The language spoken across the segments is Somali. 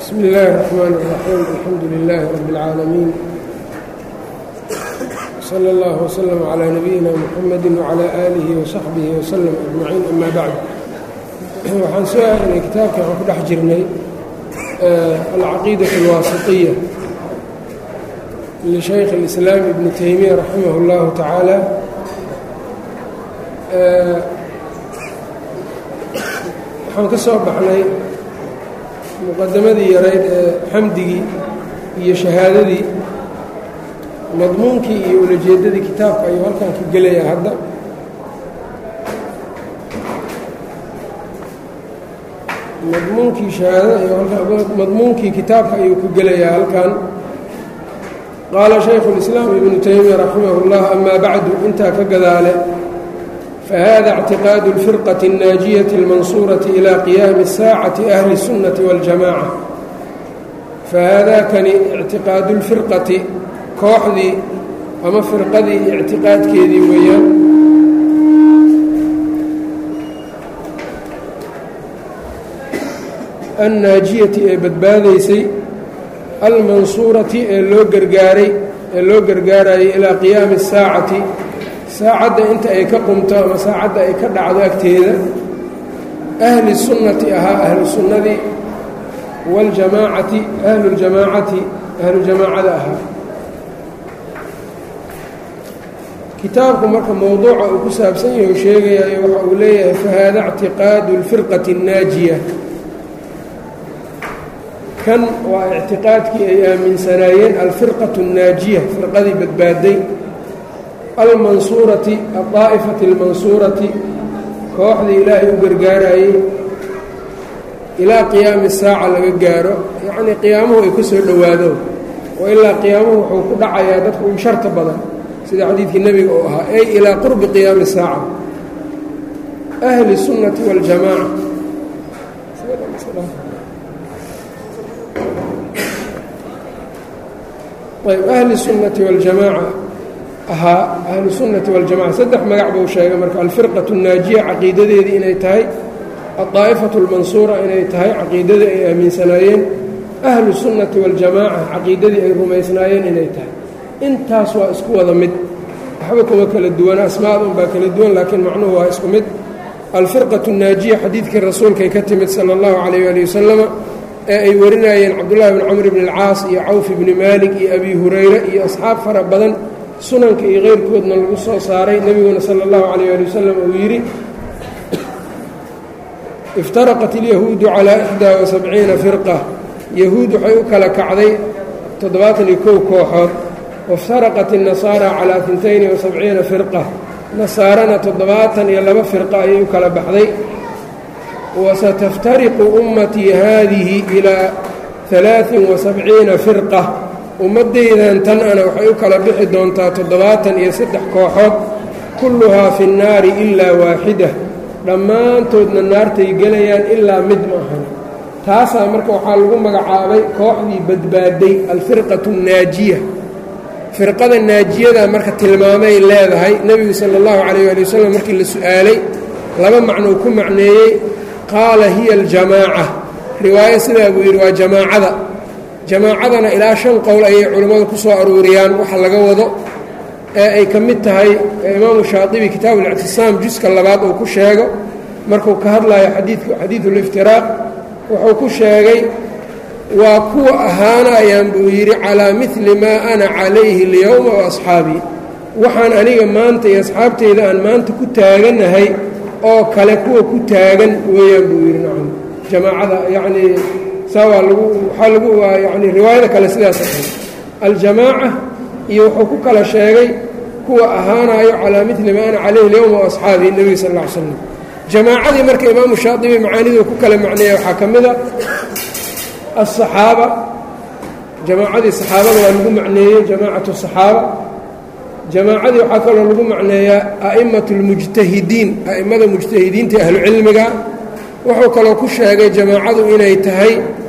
بسم الله الرحمن الرحيم الحمد لله رب العالمين صلى الله وسلم على نبينا محمد وعلى آله وصحبه وسلم أجمعين أما بعد waxaan soo aarinay kitaabka waxaan ku dhex jirnay alcaqiidaة الwaasiطية لشhaykh الإسلام ibn تaymiya raximah الlahu taعaalى waxaan ka soo baxnay muqadamadii yarayd ee xamdigii iyo shahaadadii madmuunkii iyo ulajeedadii kitaabka ayuu halkan ka gelayaa hadda madmuunkii shahaadada madmuunkii kitaabka ayuu ka gelayaa halkan qaala shaykhu اlislaam ibnu taymiya raximah اllah amaa bacdu intaa ka gadaale fahada اctiqaadu اlfirqaةi الnaajiyaةi اlmansuuraةi ilى qiyaami الsaacaةi ahli الsunnati wاljamaaca fahaadaakani ictiqaadu اlfirqati kooxdii ama firqadii ictiqaadkeedii weeyaan annaajiyati ee badbaadaysay almansuurati ee loo gargaarayay ilaa qiyaami الsaacati saacadda inta ay ka qumto ama saacadda ay ka dhacdo agteeda ahli sunnati ahaa ahlu sunnadii waاljamaacati ahluljamaacati ahlujamaacada ahaa kitaabku marka mowduuca uu ku saabsan yahay u sheegayayo waxa uu leeyahay fahaada اctiqaadu اlfirqati الnaajiya kan waa ictiqaadkii ay aaminsanaayeen alfirqaةu الnaajiya firqadii badbaaday almansuurati aldaa'ifati اlmansuurati kooxdii ilaahay u gargaarayey ilaa qiyaami saaca laga gaaro yacnii qiyaamuhu ay ku soo dhowaado oo ilaa qiyaamuhu wuxuu ku dhacayaa dadku ugu sharta badan sida xadiidkii nebiga oo ahaa ay ilaa qurbi qiyaami saaca ahli sunnati waاljamaaca ayb ahli sunnati waاljamaaca ahaa ahlu sunnati waاljamaca saddex magac buu sheegay marka alfirqaةu الnaajiya caqiidadeedii inay tahay aldaa'ifatu اlmansuura inay tahay caqiidadii ay aaminsanaayeen ahlu sunnati waاljamaaca caqiidadii ay rumaysnaayeen inay tahay intaas waa isku wada mid waxba kuma kala duwana asmaadun baa kala duwan laakiin macnuhu waa isku mid alfirqaةu الnaajiya xadiidkii rasuulkay ka timid salى اllahu عalayه ali wasalama ee ay warinayeen cabdullahi bn camr bn اlcaas iyo cawf ibni maalik iyo abi hurayra iyo asxaab fara badan sunanka iyo keyrkoodna lagu soo saaray nebiguna salى اllahu عalيyه ali wasalam uu yidhi iftaraqat اlyahuudu calىa 71 firqa yahuud waxay u kala kacday 71 kooxood waftaraqat الnasaara calىa 72 firqa nasaarana 72 firqa ayay u kala baxday wasataftariqu ummatii haadihi ilaa 73 firqa ummaddaydan tan ana waxay u kala bixi doontaa 73 kooxood kulluhaa fi nnaari ilaa waaxida dhammaantoodna naartay gelayaan ilaa mid ma ahan taasaa marka waxaa lagu magacaabay kooxdii badbaaday alfirqatu الnaajiya firqada naajiyada marka tilmaamay leedahay nebigu sala اllahu calayh ali wasalam markii la su'aalay laba macnou ku macneeyey qaala hiya aljamaaca riwaayo sidaa buu yidhi waa jamaacada jamaacadana ilaa 5 qowl ayay culimmadu ku soo aruuriyaan waxa laga wado ee ay ka mid tahay imaamu shaatibi kitaabu اlictisaam juska 2 uu ku sheego markuu ka hadlayo xadiidu اliftiraaq wuxuu ku sheegay waa kuwa ahaanayaan buu yidhi calaa mili maa ana calayhi اlyowma waasxaabii waxaan aniga maanta iyo asxaabteyda aan maanta ku taaganahay oo kale kuwa ku taagan weeyaan buu yidhi nacam jamaacada yacnii yani riwaayada kale sidaas ahayd aljamaaca iyo wuxuu ku kala sheegay kuwa ahaanayo calaa mili ma ana calayhi اlyowma waasxaabii nebiga sal ll ly slam jamaacadii marka imaamu shaatibi macaaniduu ku kala macneeya waxaa ka mid a aلصaxaaba jamaacadii saxaabada waa lagu macneeyey jamaacatu الصaxaaba jamaacadii waxaa kaloo lagu macneeyaa a'imaة اlmujtahidiin a'immada mujtahidiinta ahlucilmiga wuxuu kaloo ku sheegay jamaacadu inay tahay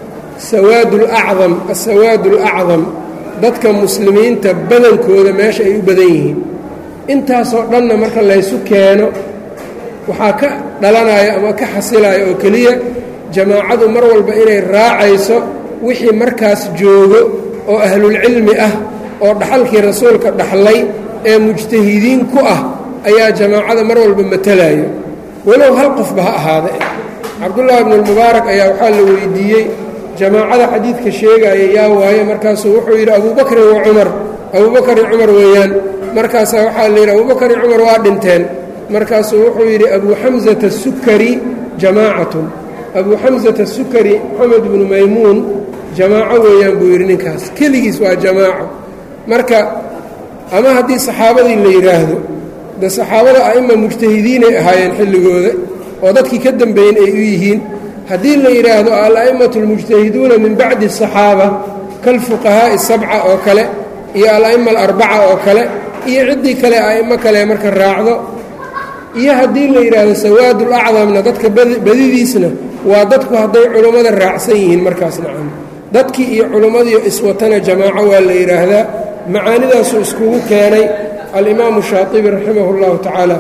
asawaad اlacdam dadka muslimiinta badankooda meesha ay u badan yihiin intaasoo dhanna marka laysu keeno waxaa ka dhalanaya ama ka xasilaya oo keliya jamaacadu mar walba inay raacayso wixii markaas joogo oo ahlulcilmi ah oo dhaxalkii rasuulka dhaxlay ee mujtahidiin ku ah ayaa jamaacada mar walba matalayo walow hal qofba ha ahaada cabdullaahi ibnu lmubaarak ayaa waxaa la weydiiyey jamaacada xadiidka sheegaya yaa waaye markaasuu wuxuu yidhi abubakrin wa cumar abubakar iyo cumar weeyaan markaasaa waxaa la yidhi abubakar iyo cumar waa dhinteen markaasuu wuxuu yidhi abuu xamsata asukari jamaacatun abuu xamsata asukari moxamed ibnu maymuun jamaaco weeyaan buu yidhi ninkaas keligiis waa jamaaco marka ama haddii saxaabadii la yidhaahdo de saxaabada a'ima mujtahidiinay ahaayeen xilligooda oo dadkii ka dambeeyeen ay u yihiin haddii la yidhaahdo al-a'immatu almujtahiduuna min bacdi asaxaaba kalfuqahaa'i asabca oo kale iyo al-a'ima alarbaca oo kale iyo ciddii kale a'imo kale marka raacdo iyo haddii la yidhaahdo sawaadul acdamna dadka badidiisna waa dadku hadday culummada raacsan yihiin markaas nacam dadkii iyo culummadii iswatana jamaaco waa la yidhaahdaa macaanidaasuu iskugu keenay alimaamu shaatibi raximah اllahu tacaala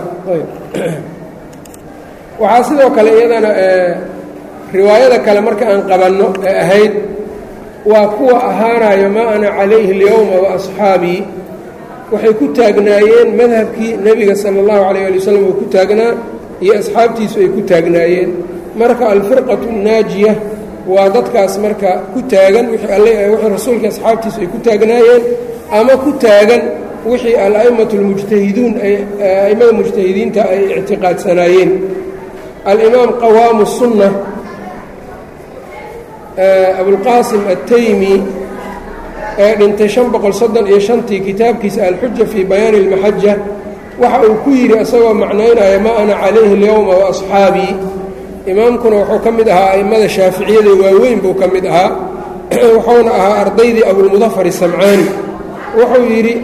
waxaa sidoo kale iyadana riwaayada kale marka aan qabanno ee ahayd waa kuwa ahaanayo maa ana calayhi اlyowma waasxaabii waxay ku taagnaayeen madhabkii nebiga sala اllahu alayh ali wasalam uu ku taagnaa iyo asxaabtiisu ay ku taagnaayeen marka alfirqatu الnaajiya waa dadkaas marka ku taagan wixii rasuulka asxaabtiisu ay ku taagnaayeen ama ku taagan wixii al-a'immatu almujtahiduun a'immada mujtahidiinta ay ictiqaadsanaayeen alimaam qawaamu الsunna abulqaasim altaymi ee dhintay tii kitaabkiisa alxuja fii bayaani اlmaxaja waxa uu ku yidhi isagoo macnaynaya maa ana calayhi اlyowma waasxaabii imaamkuna wuxuu ka mid ahaa a'immada shaaficiyada waaweyn buu ka mid ahaa wuxuuna ahaa ardaydii abulmudafar isamcaani wuxuu yidhi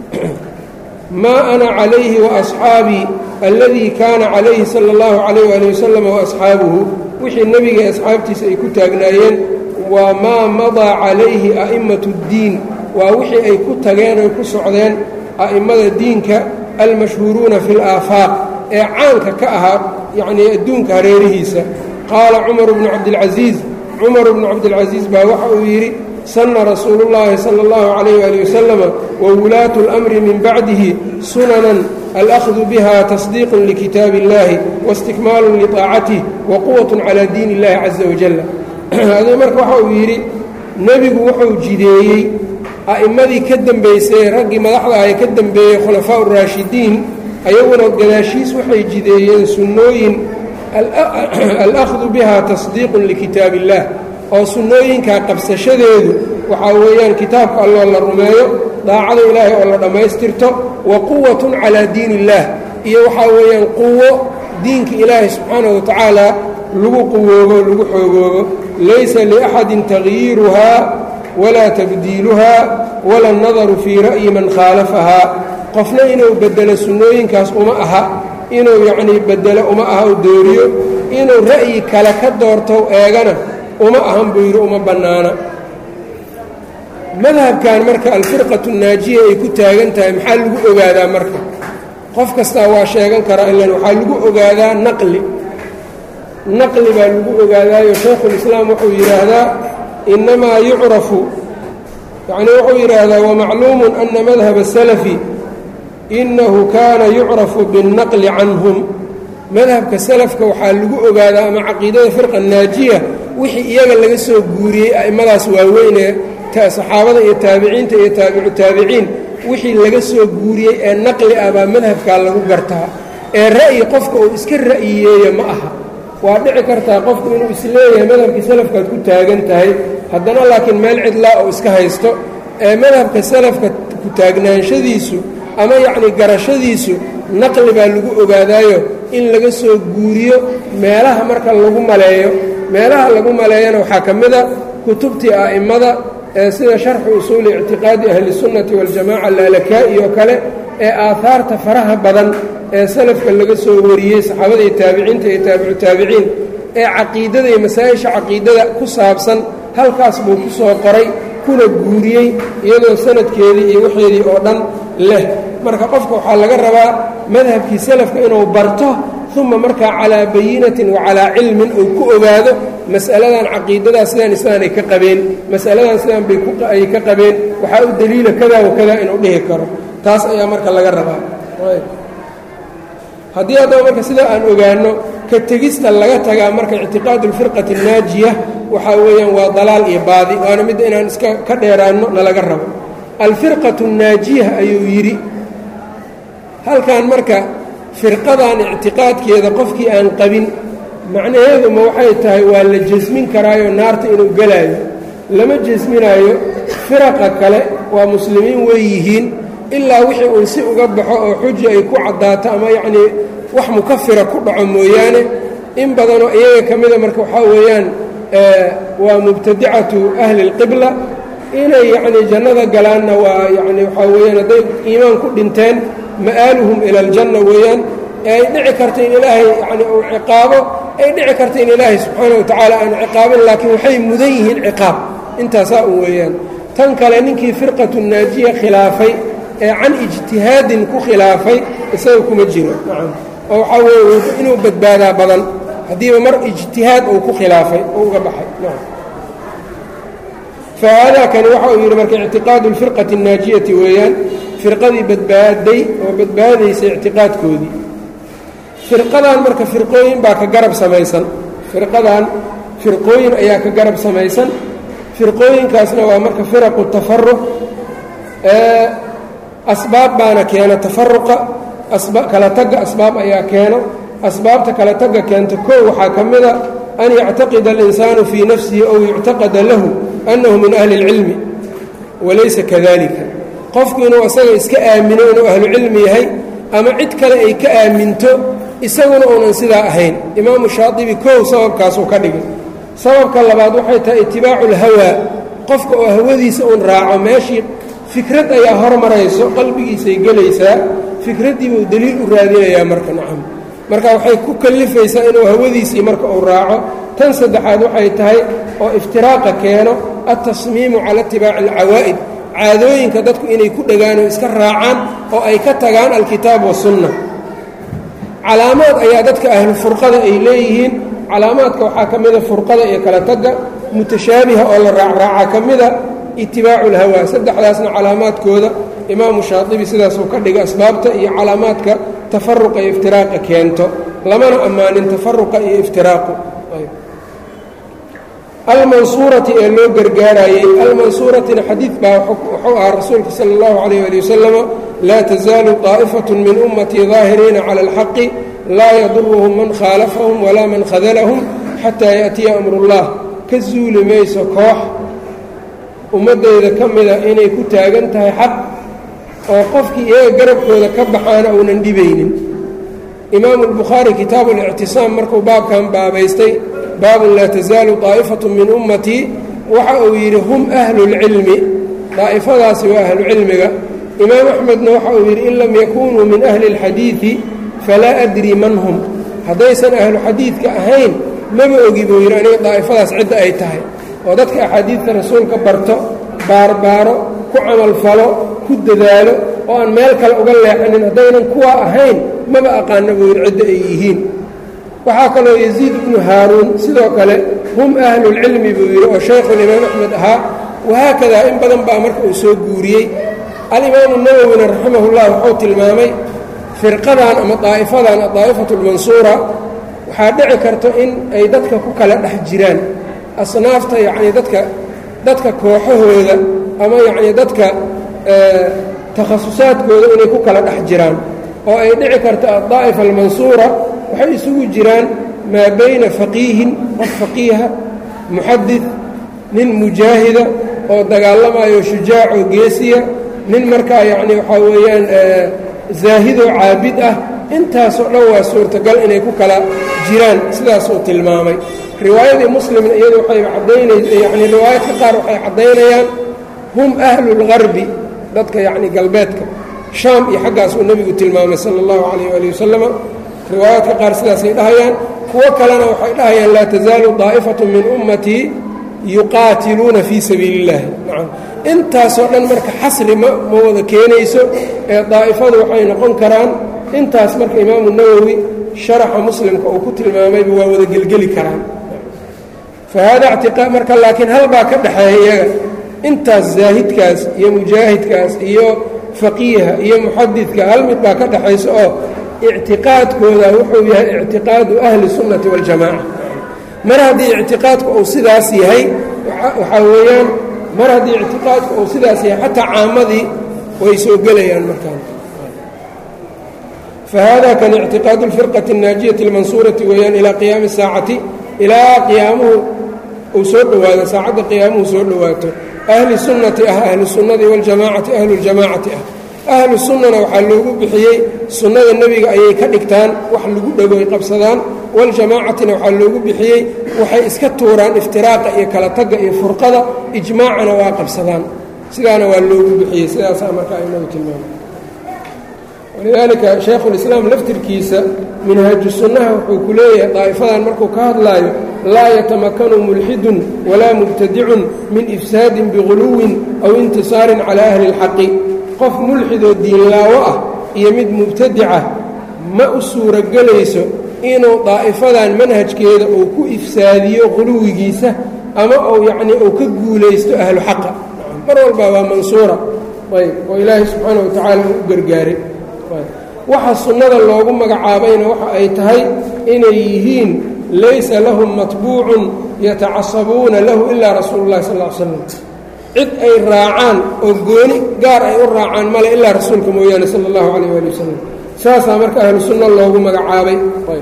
maa ana calayhi waasxaabii alladii kaana calayhi sala اllahu calayh ali wasalam waasxaabuhu wixii nebiga asxaabtiisa ay ku taagnaayeen waa maa madaa calayhi a'immatu اddiin waa wixii ay ku tageen oy ku socdeen a'immada diinka almashhuuruuna fi اlaafaaq ee caanka ka ahaa yacnii adduunka hareerihiisa qaala cumaru bnu cabdilcasiis cumar bnu cabdilcasiis baa waxa uu yidhi sanna rasuulu llaahi sala اllahu calayh ali wasalama wa wulaatu اlamri min bacdihi sunanan alأkhdu biha tasdiiqun likitaabi اllahi waistikmaalun liطaacatih wa quwatun calaa diin اllahi caza wajalla aduu marka waxa uu yidhi nebigu wuxuu jideeyey a'immadii ka dembaysay raggii madaxda ah ee ka dembeeyey khulafaa uraashidiin ayaguna gadaashiis waxay jideeyeen sunnooyin alأkhdu biha tasdiiqun likitaabi اllah oo sunnooyinkaa qabsashadeedu waxaa weeyaan kitaabka alloo la rumeeyo daacada ilaahay oo la dhammaystirto wa quwatun calaa diin illaah iyo waxaa weeyaan quwo diinka ilaahay subxaanahu wa tacaala lagu quwoobo lagu xoogoobo laysa liaxadin tagyiiruhaa walaa tabdiiluhaa wala nadaru fii ra'yi man khaalafahaa qofna inuu beddelo sunnooyinkaas uma aha inuu yacnii beddelo uma aha u dooriyo inuu ra'yi kale ka doorto eegana uma ahan buu yidhi uma bannaana madhabkan marka alfirqatu naajiya ay ku taagan tahay maxaa lagu ogaadaa marka qof kastaa waa sheegan karaa ilan waxaa lagu ogaadaa naqli baa lagu ogaadaayo shaykhulislaam wuxuu yidhaahdaa innamaa yucrafu yacnii wuxuu yidhaahdaa wamacluumun ana madhaba salafi innahu kaana yucrafu biاnnaqli canhum madhabka salafka waxaa lagu ogaadaa ama caqiidada firqa naajiya wixii iyaga laga soo guuriyey a'immadaas waaweynee saxaabada iyo taabiciinta iyo taabicu taabiciin wixii laga soo guuriyey ee naqli ah baa madhabkaa lagu gartaa ee ra'yi qofka uu iska ra'yiyeeya ma aha waa dhici kartaa qofku inuu isleeyahay madhabkii salafkaad ku taagan tahay haddana laakiin meel cidlaa oo iska haysto ee madhabka salafka ku taagnaanshadiisu ama yacnii garashadiisu naqli baa lagu ogaadaayo in laga soo guuriyo meelaha marka lagu maleeyo meelaha lagu maleeyana waxaa ka mid a kutubtii a'immada sida sharxu usuuli ictiqaadi ahlisunnati waljamaca laalakaa'i oo kale ee aahaarta faraha badan ee salafka laga soo wariyey saxaabada iyo taabiciinta iyo taabicu taabiciin ee caqiidada iyo masaa-isha caqiidada ku saabsan halkaas buu ku soo qoray kuna guuriyey iyadoo sanadkeedii iyo waxeedii oo dhan leh marka qofka waxaa laga rabaa madhabkii salafka inuu barto uma markaa calaa bayinatin wa calaa cilmin uu ku ogaado mas'aladan caqiidadaa sidaan ay ka qabeen mas'aladan sidaan ay ka qabeen waxaa u daliila kadaa wa kadaa inuu dhihi karo taas ayaa marka laga rabaa haddii haddaba marka sidaa aan ogaano ka tegista laga tagaa marka ictiqaadu alfirqati annaajiya waxaa weeyaan waa dalaal iyo baadi waana midda inaan iska ka dheeraanno nalaga rabo alfirqatu annaajiya ayuu yidhi halkan marka firqadan ictiqaadkeeda qofkii aan qabin macnaheedu ma waxay tahay waa la jesmin karaayo naarta inuu gelaayo lama jesminaayo firaqa kale waa muslimiin way yihiin ilaa wixii uun si uga baxo oo xuji ay ku caddaato ama yacnii wax mukafira ku dhaco mooyaane in badanoo iyaga ka mida marka waxaa weeyaan waa mubtadicatu ahli اlqibla inay yacnii jannada galaanna waa yacni waxaa weeyaan hadday iimaan ku dhinteen ma'aaluhum ila aljanna weeyaan ee ay dhici karta in ilaahay yacni uu ciqaabo ay dhici karta in ilaahay subxaana wa tacaala aan ciqaabin laakiin waxay mudan yihiin ciqaab intaasaa un weeyaan tan kale ninkii firqatu naajiya khilaafay ee can ijtihaadin ku khilaafay isaga kuma jiro nacam oo waxaa weeye inuu badbaadaa badan haddiiba mar ijtihaad uu ku khilaafay oo uga baxay nacam fa haadaa kani waxa uu yidhi marka ictiqaadu alfirqati annaajiyati weeyaan firqadii badbaaday oo badbaadaysa ictiqaadkoodii firqadan marka firqooyin baa ka garab samaysan firqadan firqooyin ayaa ka garab samaysan firqooyinkaasna waa marka firaqu tafaruq asbaab baana keena tafaruqa kala tagga asbaab ayaa keeno asbaabta kala tagga keenta koow waxaa ka mida an yactaqida alinsaanu fii nafsihi ow yuctaqada lahu annahu min ahli اlcilmi walaysa kadalika qofku inuu isaga iska aamino inuu ahlucilmi yahay ama cid kale ay ka aaminto isaguna uunan sidaa ahayn imaamu shaadibi kow sababkaasuu ka dhigay sababka labaad waxay tahay itibaacu اlhawaa qofka oo hawadiisa uun raaco meeshii fikrad ayaa hormarayso qalbigiisay gelaysaa fikraddii buu deliil u raadinayaa marka nacam marka waxay ku kallifaysaa inuu hawadiisii marka uu raaco tan saddexaad waxay tahay oo iftiraaqa keeno altasmiimu cala itibaaci alcawaa'id caadooyinka dadku inay ku dhegaan oo iska raacaan oo ay ka tagaan alkitaab wasunna calaamaad ayaa dadka ahlu furqada ay leeyihiin calaamaadka waxaa ka mida furqada iyo kala tagga mutashaabiha oo la raacraaca ka mida itibaacu اlhawaa saddexdaasna calaamaadkooda imaamu shaadibi sidaasuu ka dhigay asbaabta iyo calaamaadka tafaruqa iyo iftiraaqa keento lamana ammaanin tafaruqa iyo iftiraaqu almansuurati ee loo gargaarayey almansuuratina xadiid baa wuxuu ahaa rasuulka sala اllahu calayh ali wasalama laa tasaalu طaa'ifaة min ummatii ظaahiriina cala اlxaqi laa yaduruhum man khaalafahum walaa man khadalahum xataa yaأtiya amru اllah ka zuuli mayso koox ummaddayda ka mida inay ku taagan tahay xaq oo qofkii iyaga garabkooda ka baxaana uunan dhibaynin imaamu albukhaari kitaabu اlictisaam markuu baabkan baabaystay baabun laa tasaalu طaa'ifatu min ummatii waxa uu yidhi hum ahlu اlcilmi daa'ifadaasi waa ahlu cilmiga imaam axmedna waxa uu yidhi in lam yakunuu min ahli اlxadiidi falaa adri man hum haddaysan ahlu xadiidka ahayn maba ogi buu yidhi aniga daa'ifadaas cidda ay tahay oo dadka axaadiidta rasuulka barto baarbaaro ku camalfalo ku dadaalo oo aan meel kale uga leexanin haddaynan kuwaa ahayn maba aqaana buu yidhi cidda ay yihiin waxaa kaloo yaziid ibnu haaruun sidoo kale hum ahlulcilmi buu yidhi oo shaykhulimaam axmed ahaa wahaakadaa in badan baa marka uu soo guuriyey alimaamu nawowina raximahullah wuxuu tilmaamay firqadan ama daa'ifadan adaa'ifatu lmansuura waxaa dhici karto in ay dadka ku kala dhex jiraan asnaafta yacnii dadka kooxahooda ama yacnii dadka takhasusaadkooda inay ku kala dhex jiraan oo ay dhici karto addaa'ifa almansuura waxay isugu jiraan maa bayna faqiihin qof faqiiha muxadid nin mujaahida oo dagaalamayo shujaacoo geesiya nin markaa yacnii waxaa weeyaan zaahidoo caabid ah intaasoo dhan waa suurtagal inay ku kala jiraan sidaasuu tilmaamay riwaayadii muslimna iyadu waxay caddaynaysa yacnii riwaayadka qaar waxay caddaynayaan hum ahlulgarbi dadka yacnii galbeedka shaam iyo xaggaas uu nebigu tilmaamay sala allahu calayh waali wasalama riwaayaadka qaar sidaasay dhahayaan kuwo kalena waxay dhahayaan laa tasaalu daa'ifatu min ummatii yuqaatiluuna fii sabiili illaahi nacam intaasoo dhan marka xasri ma wada keenayso ee daa'ifadu waxay noqon karaan intaas marka imaamu nawowi sharaxa muslimka uu ku tilmaamayba waa wada gelgeli karaan fa hada ictiqaad marka laakiin hal baa ka dhexeeya iyaga intaas zaahidkaas iyo mujaahidkaas iyo faqiiha iyo muxadidka hal mid baa ka dhexaysa oo ictiqaadkooda wuxuu yahay ictiqaadu ahli sunnati waljamaaca mar haddii ictiqaadku uu sidaas yahay waxaa weeyaan mar haddii ictiqaadku uu sidaas yahay xataa caamadii way soo gelayaan markaan fahada kan ictiqaadu اlfirqati الnaajiyati اlmansuurati weeyaan ilaa qiyaami saacati ilaa qiyaamuhu uu soo dhowaado saacadda qiyaamuhu soo dhowaato ahli sunnati ah ahlu sunnadi waljamaacati ahlu ljamaacati ah ahlu sunnana waxaa loogu bixiyey sunnada nebiga ayay ka dhigtaan wax lagu dhego ay qabsadaan waljamaacatina waxaa loogu bixiyey waxay iska tuuraan iftiraaqa iyo kala tagga iyo furqada ijmaacana waa qabsadaan sidaana waa loogu bixiyey sidaasaa marka aynagu tilmaamay walidaalika shaykhulislaam laftirkiisa minhaaju sunnaha wuxuu ku leeyahay daa'ifadan markuu ka hadlaayo laa yatamakanu mulxidun walaa mubtadicun min ifsaadin biguluwin aw intisaarin calaa ahli اlxaqi qof mulxidoo diinlaawo ah iyo mid mubtadica ma u suuragelayso inuu daa'ifadan manhajkeeda uu ku ifsaadiyo quluwigiisa ama uu yacnii uu ka guulaysto ahlu xaqa mar walba waa mansuura ayb oo ilaahay subxaanahu watacaala uu u gargaaray waxa sunnada loogu magacaabayna waxa ay tahay inay yihiin laysa lahum matbuucun yatacasabuuna lahu ilaa rasuulu llahi sal ll ly slam cid ay raacaan oo gooni gaar ay u raacaan male ilaa rasuulka mooyaane sala allahu calayh waali wasalam saasaa marka ahlu sunna loogu magacaabay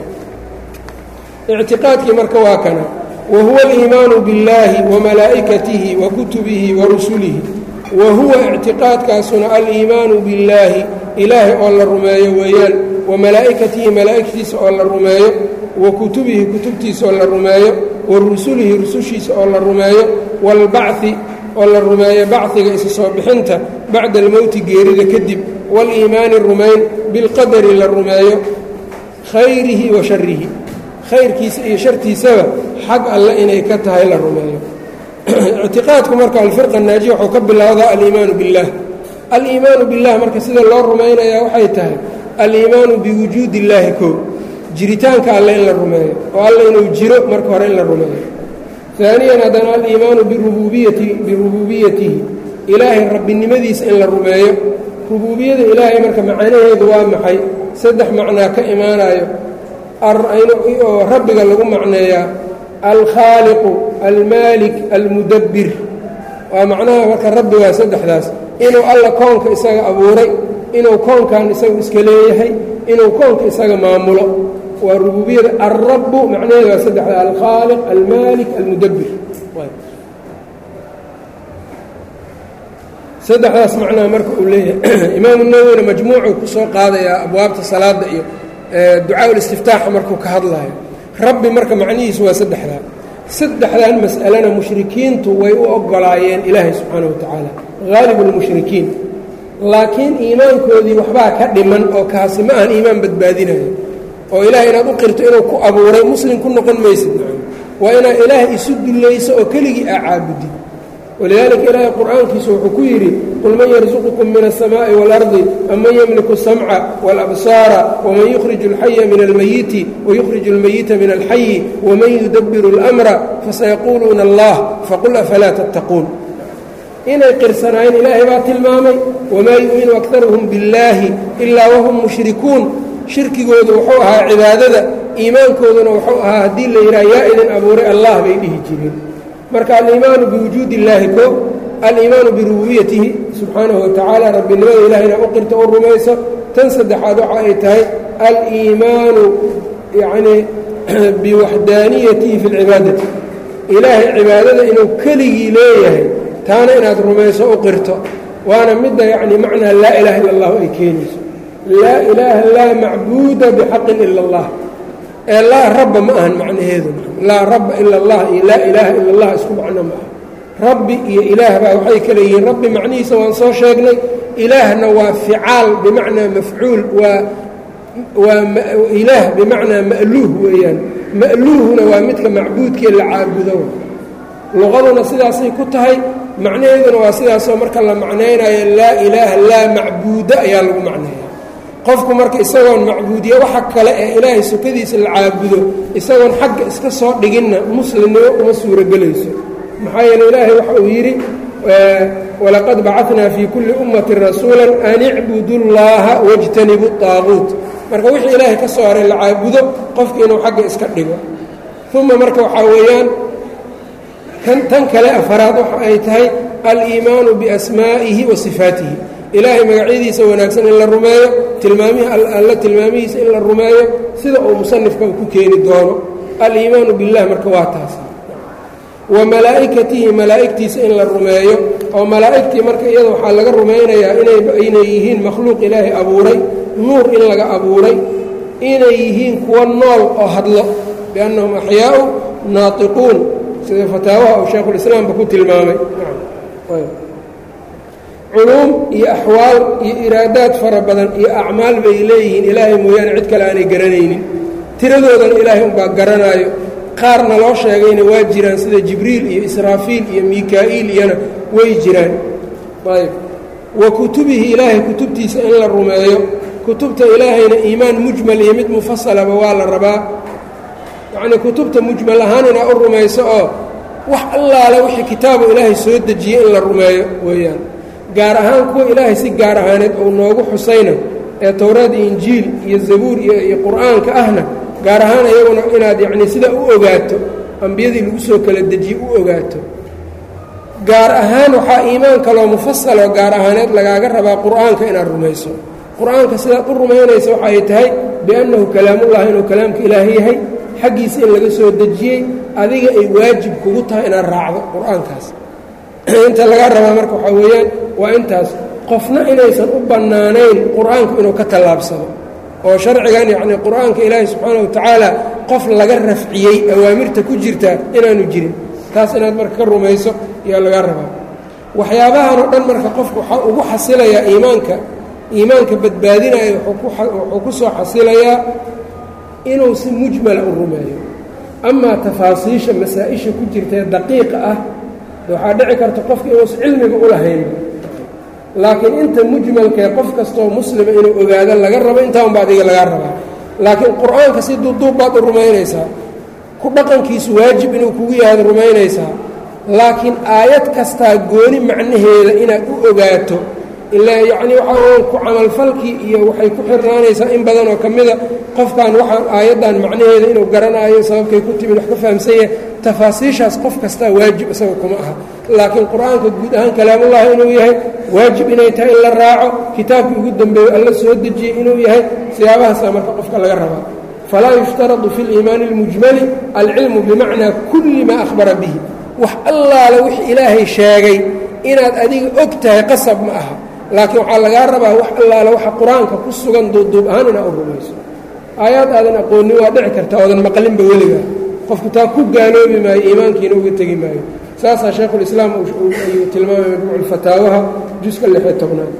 ictiqaadkii marka waa kana wa huwa aliimaanu biاllaahi wa malaa'ikatihi wa kutubihi wa rusulihi wa huwa ictiqaadkaasuna aliimaanu billaahi ilaahay oo la rumeeyo weeyaan wa malaa'ikatihi malaa'igtiisa oo la rumeeyo wa kutubihi kutubtiisa oo la rumeeyo wa rusulihi rusushiisa oo la rumeeyo waalbacdi oo la rumeeyo bacdiga isa soo bixinta bacda almowti geerida kadib waaliimaani rumayn bilqadari la rumeeyo khayrihi wa sharihi khayrkiisa iyo shartiisaba xag alle inay ka tahay la rumeeyo ictiqaadku marka alfirqa annaajiya wuxuu ka bilowdaa aliimaanu biاllah aliimaanu biاllah marka sida loo rumaynayaa waxay tahay aliimaanu biwujuudi illaahi koo jiritaanka alle in la rumeeyo oo alle inuu jiro marka hore in la rumeeyo aaniyan haddana aliimaanu birubuubiyatihi ilaahay rabbinimadiisa in la rumeeyo rubuubiyada ilaahay marka macnaheedu waa maxay saddex macnaa ka imaanayo oo rabbiga lagu macneeyaa alkhaaliqu almaalik almudabbir waa macnaha marka rabbi waa saddexdaas inuu alla koonka isaga abuuray inuu koonkan isagu iska leeyahay inuu koonka isaga maamulo waa rubuubiyada alrabbu macnaheedu waa saddexda alkhaaliq almaalik almudabbir saddexdaas macnaha marka uu leeyahay imaamu nawowina majmuucuu ku soo qaadayaa abwaabta salaada iyo ducaa ulistiftaaxa markuu ka hadlaayo rabbi marka macnihiisu waa saddexdan mas'alena mushrikiintu way u oggolaayeen ilaahay subxaanahu watacaala haalibu lmushrikiin laakiin iimaankoodii waxbaa ka dhiman oo kaasi ma ahan iimaan badbaadinayo oo ilahay inaad u qirto inuu ku abuuray muslim ku noqon maysid waa inaad ilaahay isu dullayso oo keligii aa caabudi walidaalika ilaahay qur'aankiisu wuxuu ku yidhi qul man yarsuqukum min aلsamaaءi wاlardi aman yamliku الsamca wاlabsaara waman yukhriju اlxaya min almayiti wayukhriju اlmayita min alxayi waman yudabbiru اlأmra fasayaquuluuna allah faqul afalaa tattaquun inay qirsanaayeen ilaahay baa tilmaamay wamaa yu'minu aktaruhum biاllaahi ilaa wahum mushrikuun shirkigoodu wuxuu ahaa cibaadada iimaankooduna wuxuu ahaa haddii la yidhaha yaa idin abuuray allah bay dhihi jireen marka aliimaanu biwujuudi illaahi ko aliimaanu birububiyatihi subxaanahu watacaala rabbinimada ilahay inaa u qirto u rumayso tan saddexaad waxa ay tahay aliimaanu yacnii biwaxdaaniyatihi fi lcibaadati ilaahay cibaadada inuu keligii leeyahay taana inaad rumayso u qirto waana midda yacni macnaa laa ilaha illa allahu ay keenayso laa ilaaha laa macbuuda bixaqin ila allah ee laa rabba ma ahan macnaheedu laa rabba ila allah iyo laa ilaaha ila allah isku macno ma aha rabbi iyo ilaah baa waxay kale yihiin rabbi macnihiisa waan soo sheegnay ilaahna waa ficaal bimacnaa mafcuul waa ilaah bimacnaa ma'luuh weeyaan ma'luuhuna waa midka macbuudkee la caabudo luqaduna sidaasay ku tahay macnaheeduna waa sidaasoo marka la macnaynayo laa ilaaha laa macbuuda ayaa lagu macneeya qofku marka isagoon macbuudiye waxa kale ee ilaahay sukadiisa la caabudo isagoon xagga iska soo dhiginna muslimnimo uma suurogelayso maxaa yeele ilaahay waxa uu yidhi walaqad bacatnaa fii kulli ummatin rasuulan an icbudu llaha wاjtanibu طaaguut marka wixii ilaahay ka soo haray la caabudo qofki inuu xagga iska dhigo uma marka waxaa weeyaan tan kale afaraad waxa ay tahay aliimaanu biasmaa'ihi wa sifaatihi ilaahay magacyadiisa wanaagsan in la rumeeyo alla tilmaamihiisa in la rumeeyo sida uu musanifka ku keeni doono aliimaanu billah marka waa taas wa malaa'ikatihi malaa'igtiisa in la rumeeyo oo malaa'igtii marka iyada waxaa laga rumaynayaa inay yihiin makhluuq ilaahay abuuray nuur in laga abuuray inay yihiin kuwa nool oo hadlo biannahum axyaau naatiquun sida fataawaha uu shaykhulislaamba ku tilmaamay culuum iyo axwaal iyo iraadaad fara badan iyo acmaal bay leeyihiin ilaahay mooyaane cid kale aanay garanaynin tiradoodan ilaahay unbaa garanaayo qaarna loo sheegayna waa jiraan sida jibriil iyo israafiil iyo mikaa'iil iyana way jiraan ayb wa kutubihi ilaahay kutubtiisa in la rumeeyo kutubta ilaahayna iimaan mujmal iyo mid mufasalaba waa la rabaa yacnii kutubta mujmal ahaan inaa u rumayso oo wax allaale wixii kitaabu ilaahay soo dejiyey in la rumeeyo weeyaan gaar ahaan kuwa ilaahay si gaar ahaaneed uu noogu xusayna ee towraad iyo injiil iyo zabuur iyo qur'aanka ahna gaar ahaan iyaguna inaad yacnii sidaa u ogaato ambiyadii lagu soo kala dejiyey u ogaato gaar ahaan waxaa iimaan kaloo mufasaloo gaar ahaaneed lagaaga rabaa qur'aanka inaad rumayso qur'aanka sidaad u rumaynaysa waxa ay tahay biannahu kalaamullahi inuu kalaamka ilaahay yahay xaggiisa in laga soo dejiyey adiga ay waajib kugu tahay inaad raacdo qur'aankaas inta lagaa rabaa marka waxaa weeyaan waa intaas qofna inaysan u bannaanayn qur'aanku inuu ka tallaabsado oo sharcigan yacnii qur'aanka ilaahay subxaana watacaala qof laga rafciyey awaamirta ku jirta inaanu jirin taas inaad marka ka rumayso ayaa lagaa rabaa waxyaabahan oo dhan marka qofku waxaa ugu xasilayaa iimaanka badbaadinaya wuxuu ku soo xasilayaa inuu si mujmala u rumeeyo amaa tafaasiisha masaa-isha ku jirtae daqiiqa ah waxaa dhici karta qofka inuusa cilmiga u lahayn laakiin inta mujmalkae qof kastoo muslima inuu ogaado laga rabo intaanba adiga lagaa rabaa laakiin qur-aanka si duuduub baad u rumaynaysaa ku dhaqankiisu waajib inuu kugu yahaad rumaynaysaa laakiin aayad kastaa gooni macnaheeda inaad u ogaato ilaa yacnii waxaa weyan ku camalfalkii iyo waxay ku xirnaanaysaa in badan oo ka mida qofkan waxaan aayaddan macnaheeda inuu garanaayo sababkay ku timid wax ka fahamsan yahay tafaasiishaas qof kastaa waajib isaga kuma aha laakiin qur-aanka guud ahaan kalaamullahi inuu yahay waajib inay tahay in la raaco kitaabkii ugu dambeeyo alla soo dejiyey inuu yahay siyaabahaasaa marka qofka laga rabaa falaa yushtaradu fi liimaani اlmujmali alcilmu bimacnaa kulli maa akhbara bihi wax allaale wix ilaahay sheegay inaad adiga og tahay qasab ma aha laakiin waxaa lagaa rabaa wax allaale waxa qur-aanka ku sugan duubduub ahaan inaad u rumayso aayaad aadan aqoonin waa dhici kartaa oodan maqlinba weligaa qofku taa ku gaaloobi maayo iimaankiina uga tegi maayo saasaa shaykhulislaam ayuu tilmaamay majmuuculfataawaha juska 16aad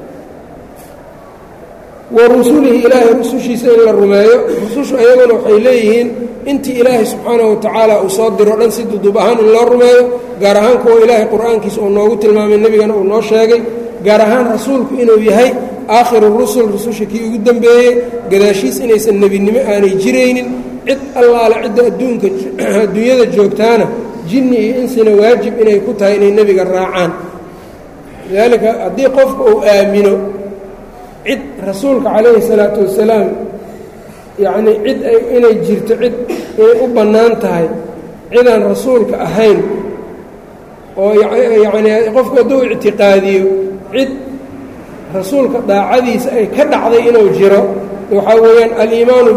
wa rusulihi ilaahay rusushiisa in la rumeeyo rusushu ayaguna waxay leeyihiin intii ilaahay subxaanahu watacaala uu soo diro dhan si duduub ahaan in loo rumeeyo gaar ahaan kuwa ilaahay qur-aankiisa uu noogu tilmaamay nebigana uu noo sheegay gaar ahaan rasuulku inuu yahay aakhiru rusul rususha kii ugu dembeeyey gadaashiis inaysan nebinimo aanay jiraynin cid allaale cidda adduunyada joogtaana jinni iyo insina waajib inay ku tahay inay nebiga raacaan lidaalika haddii qofka uu aamino cid rasuulka calayhi salaatu wasalaam yacnii cid inay jirto cid inay u bannaan tahay cidaan rasuulka ahayn oo yacnii qofku hadduu ictiqaadiyo cid rasuulka daacadiisa ay ka dhacday inuu jiro waxaa weeyaan aliimaanu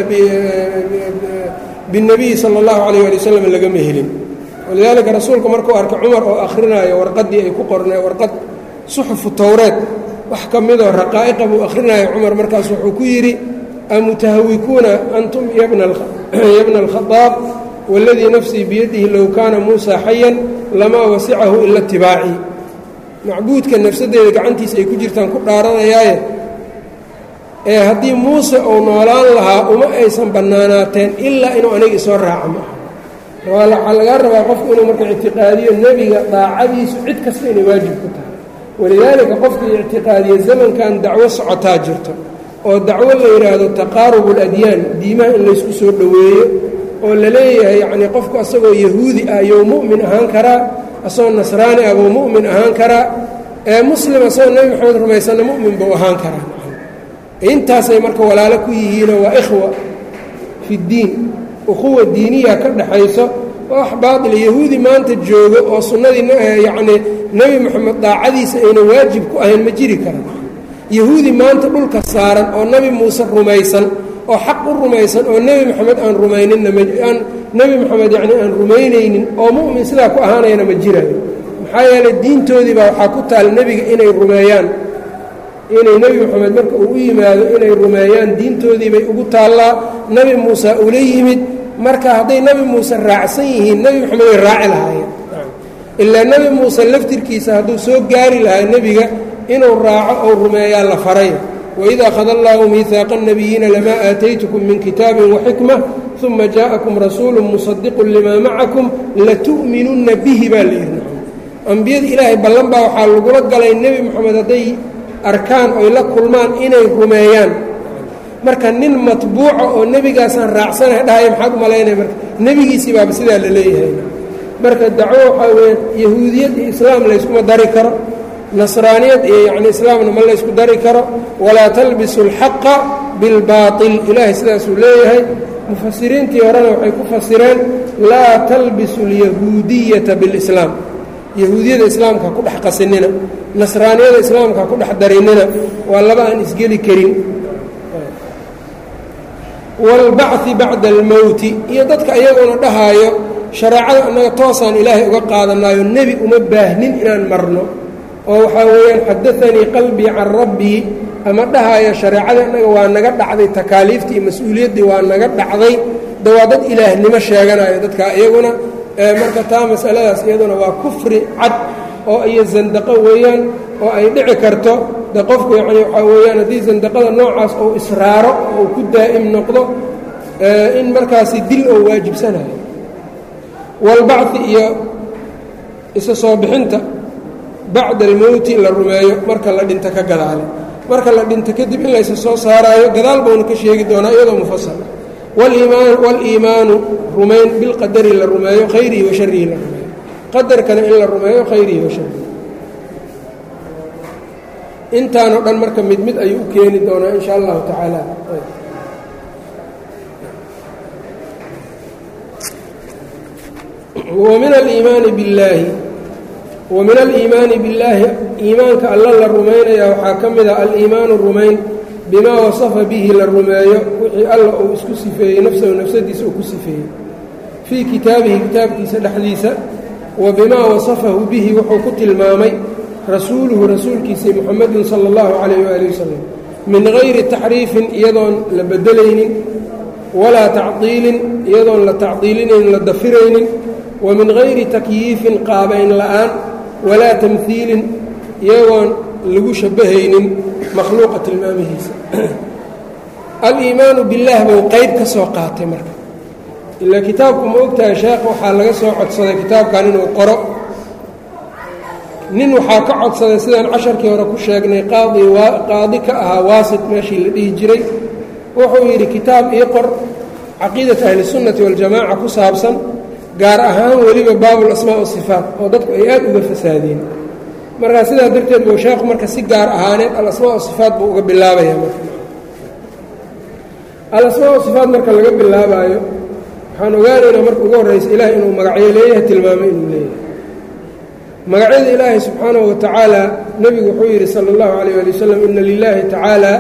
biاnnabiyi sala اllahu calayh ali wasalam lagama helin walidaalika rasuulku markuu arkay cumar oo akhrinayo warqaddii ay ku qornay warqad suxufu towreed wax ka midoo raqaa'iqa buu akhrinayo cumar markaas wuxuu ku yidhi amutahawikuuna antum yabna alkhadaab waladii nafsii biyadihi low kaana muusa xayan lamaa wasicahu ila itibaacii macbuudka nafsaddeeda gacantiisa ay ku jirtaan ku dhaaranayaaye ee haddii muuse uu noolaan lahaa uma aysan bannaanaateen ilaa inuu aniga isoo raaco ma aha waxaa lagaa rabaa qofku inuu marka ictiqaadiyo nebiga daacadiisu cid kasta inay waajib ku tahay walidaalika qofkii ictiqaadiya zamankan dacwo socotaa jirto oo dacwo la yidhaahdo taqaarubu اladyaan diimaha in laysku soo dhoweeyo oo la leeyahay yacnii qofku asagoo yahuudi ah ayuu mu'min ahaan karaa asagoo nasraani ah buu mu'min ahaan karaa muslim asagoo nebi moxamed rumaysanna mu'min buu ahaan karaa intaasay marka walaalo ku yihiinoo waa ikhwa fi ddiin ukhuwa diiniya ka dhaxayso oo wax baatila yahuudi maanta joogo oo sunnadii yacnii nebi moxamed daacadiisa ayna waajib ku ahayn ma jiri karan yahuudi maanta dhulka saaran oo nebi muuse rumaysan oo xaq u rumaysan oo nebi moxamed aan rumayninna nebi moxamed yacni aan rumaynaynin oo mu'min sidaa ku ahaanayana ma jirayo maxaa yeelay diintoodii baa waxaa ku taal nebiga inay rumeeyaan inay nebi moxamed marka uu u yimaado inay rumeeyaan diintoodii bay ugu taallaa nebi muuse ula yimid marka hadday nebi muuse raacsan yihiin nebi moxamed way raaci lahaayeen ilaa nebi muuse laftirkiisa hadduu soo gaari lahaa nebiga inuu raaco ou rumeeyaa la faray waid akhada allaahu miihaaqa الnabiyiina lamaa aataytukum min kitaabin waxikma uma jaءakum rasuulu musadiqu limaa macakum latu'minunna bihi baa la yidhi ambiyada ilaahay ballan baa waxaa lagula galay nebi moxamed hadday arkaan oy la kulmaan inay rumeeyaan marka nin matbuuca oo nebigaasaan raacsanahay dhahaya maxaad u malaynaya marka nebigiisii baaba sidaa la leeyahay marka dacwo waxaa weeye yahuudiyad iyo islaam layskuma dari karo nasraaniyad iyo yacni islaamna ma laysku dari karo walaa talbisu alxaqa bilbaatil ilaahay sidaasuu leeyahay mufasiriintii horena waxay ku fasireen laa talbisu alyahuudiyata bilislaam yahuudiyada islaamka ku dhex qasinina nasraaniyada islaamka ku dhex darinina waa laba aan isgeli karin waalbacثi bacda almowti iyo dadka iyaguna dhahaayo shareecada annaga toosaan ilaahay uga qaadanaayo nebi uma baahnin inaan marno oo waxaa weeyaan xadaanii qalbii can rabbii ama dhahaayo shareecadii annaga waa naga dhacday takaaliiftii iyo mas-uuliyaddii waa naga dhacday de waa dad ilaahnimo sheeganayo dadka iyaguna marka taa masaladaas iyaduna waa kufri cad oo iyo zandaqo weeyaan oo ay dhici karto de qofku yacni waxaa weeyaan haddii zandaqada noocaas ou israaro oo ku daa'im noqdo in markaasi dil oo waajibsanayo walbacdi iyo isa soo bixinta bacda almowti la rumeeyo marka la dhinto ka gadaale marka la dhinto kadib in laysa soo saaraayo gadaal bowna ka sheegi doonaa iyadoo mufasala waliimaanu rumayn bilqadari la rumeeyo khayrihi wa sharihi la rumeeyo qadarkana in la rumeeyo khayrihi wa sharihi intaanoo dhan marka mid mid ayuu u keeni doonaa in sha allahu tacaala وmin aliimaani billaahi وmin aliimaani billaahi iimaanka alla la rumaynaya waxaa ka mida aliimaanu rumayn bimaa wasafa bihi la rumeeyo wixii alla uu isku sifeeyey nafsahu nafsadiisa uu ku sifeeyey fii kitaabihi kitaabkiisa dhexdiisa wa bimaa wasafahu bihi wuxuu ku tilmaamay rasuuluhu rasuulkiisii muxamedin sala اllahu calayh waali wasalam min gayri taxriifin iyadoon la bedelaynin walaa tacdiilin iyadoon la tacdiilinaynin la dafiraynin wa min gayri takyiifin qaabayn la'aan walaa tamhiilin iyagoon lagu shabbahaynin makhluuqa tilmaamihiisa aliimaanu billaah buu qayb ka soo qaatay marka ilaa kitaabku ma ogtahay sheekh waxaa laga soo codsaday kitaabkan inuu qoro nin waxaa ka codsaday sidaan casharkii hore ku sheegnay qaadi ka ahaa waasit meeshii la dhihi jiray wuxuu yidhi kitaab ii qor caqiidata ahlisunnati waljamaaca ku saabsan gaar ahaan weliba baabul asmaa wasifaat oo dadku ay aad uga fasaadeen markaa sidaa darteed buu sheekhu marka si gaar ahaaneed alasmaa wasifaat buu uga bilaabayaa marka alasmaa wasifaat marka laga bilaabaayo waxaan ogaanaynaa marka ugu horraysa ilaahay inuu magacyo leeyahay tilmaamay inuu leeyahay magacyada ilaahay subxaanahu wa tacaala nebigu wuxuu yidhi sala allahu calayh ali wasalam ina lilaahi tacaala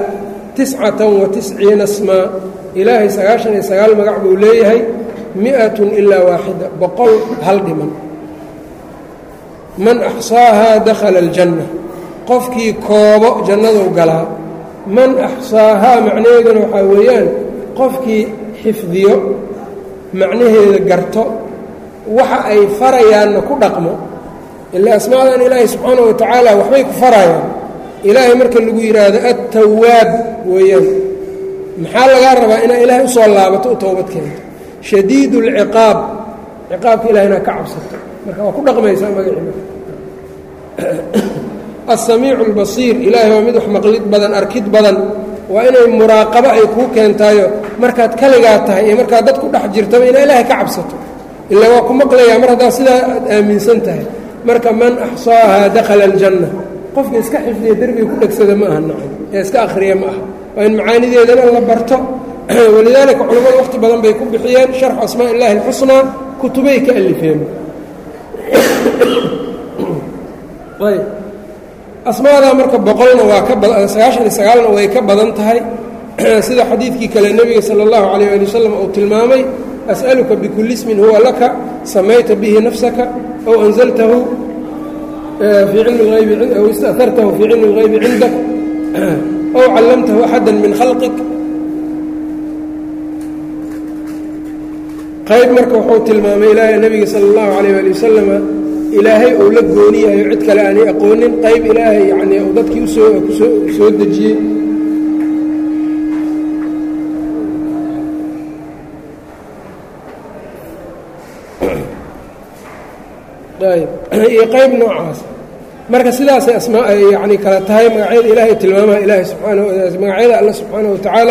99 smaa ilaahay 99 magac buu leeyahay 100 ilaa waaxida 100 hal dhiman man axsaahaa dakhala aljanna qofkii koobo jannaduu galaa man axsaahaa macnaheeduna waxaa weeyaan qofkii xifdiyo macnaheeda garto waxa ay farayaanna ku dhaqmo ilaa asmaadan ilaahay subxaanahu wa tacaala waxbay ku farayaan ilaahay marka lagu yidhaahdo attawaab weeyaan maxaa lagaa rabaa inaa ilaahay u soo laabato u toobad keento shadiid اlciqaab ciqaabka ilahay inaad ka cabsato marka waa ku dhaqmaysaa magacii الsamiicu اlbasiir ilaahay waa mid wax maqlid badan arkid badan waa inay muraaqabo ay kuu keentaayo markaad kaligaa tahay iyo markaad dad ku dhex jirtaba inaa ilaahay ka cabsato ilaa waa ku maqlayaa mar haddaad sidaa aad aaminsan tahay marka man axsaahaa dakhala aljanna qofka iska xifdiya derbiga ku dhegsada ma aha nacam ee iska akhriya ma aha waa in macaanideedana la barto walidaalika culammadu waqti badan bay ku bixiyeen sharxu asmaa illaahi alxusnaa kutubay ka alifeen ayb asmaadaa marka boqolna waa ka badan 99na way ka badan tahay sida xadiidkii kale nebiga sala allahu calayh ali wasalam uu tilmaamay as'aluka bikulli ismin huwa laka samayta bihi nafsaka aw anzaltahu fii cilmi اlghaybi aw ista'hartahu fii cilmi اlghaybi cindak aw callamtahu axada min khalqik qayb marka wuxuu tilmaamay ilaahay nebiga sala allahu calayh ali wasalama ilaahay uu la gooni yahay oo cid kale aanay aqoonin qayb ilaahay yacnii uu dadkii usoo dejiyey iyo qayb noocaas marka sidaasay asmaa ay yacni kala tahay magacyada ilaahay tilmaamaha ilaahay magacyada alla subxaanahu watacaala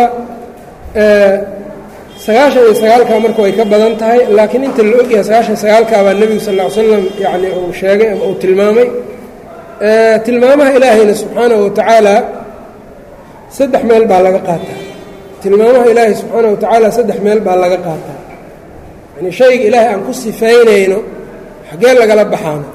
99kaa marka way ka badan tahay laakiin inta la ogyahay 99kaa baa nebigu sal ll ly slam yacni uu sheegay ama uu tilmaamay tilmaamaha ilaahayna subxaanahu watacaala 3 meel baa laga qaataa tilmaamaha ilaahay subxaanahu watacaala 3 meel baa laga qaataa yani shayga ilaahay aan ku sifaynayno xaggee lagala baxaana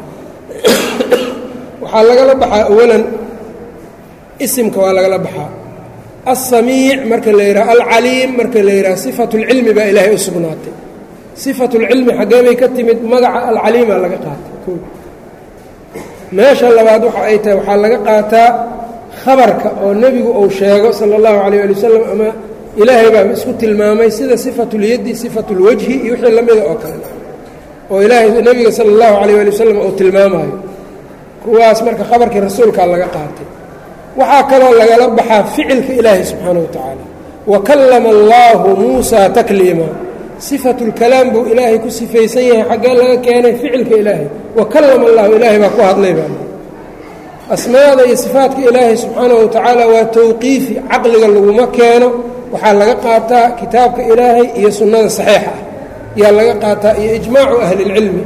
waxaa lagala baxaa awalan isimka waa lagala baxaa الsamiic marka la yidhaha alcaliim marka la yidhaha sifatu اlcilmi baa ilaahay u sugnaatay sifatu اlcilmi xaggee bay ka timid magaca alcaliima laga qaatay meesha labaad waxa ay tahay waxaa laga qaataa khabarka oo nebigu uu sheego salى اllahu عalيه ali wasalam ama ilaahay baa isku tilmaamay sida sifatu اlyadi sifatu اlwajhi iyo wixii la mida oo kale oo ilaahay nebiga salى اllahu عalيه ali wasalam uu tilmaamayo kuwaas marka khabarkii rasuulkaa laga qaatay waxaa kaloo lagala baxaa ficilka ilaahay subxaanaه watacaala wakallama allaahu muusaa takliima sifatu اlkalaam buu ilaahay ku sifaysan yahay xaggee laga keenay ficilka ilaahay wakallama allahu ilaahay baa ku hadlay baa asmaada iyo sifaatka ilaahay subxaanaه watacaala waa tawqiifi caqliga laguma keeno waxaa laga qaataa kitaabka ilaahay iyo sunnada saxiixa ah yaa laga qaataa iyo ijmaacu ahli اlcilmi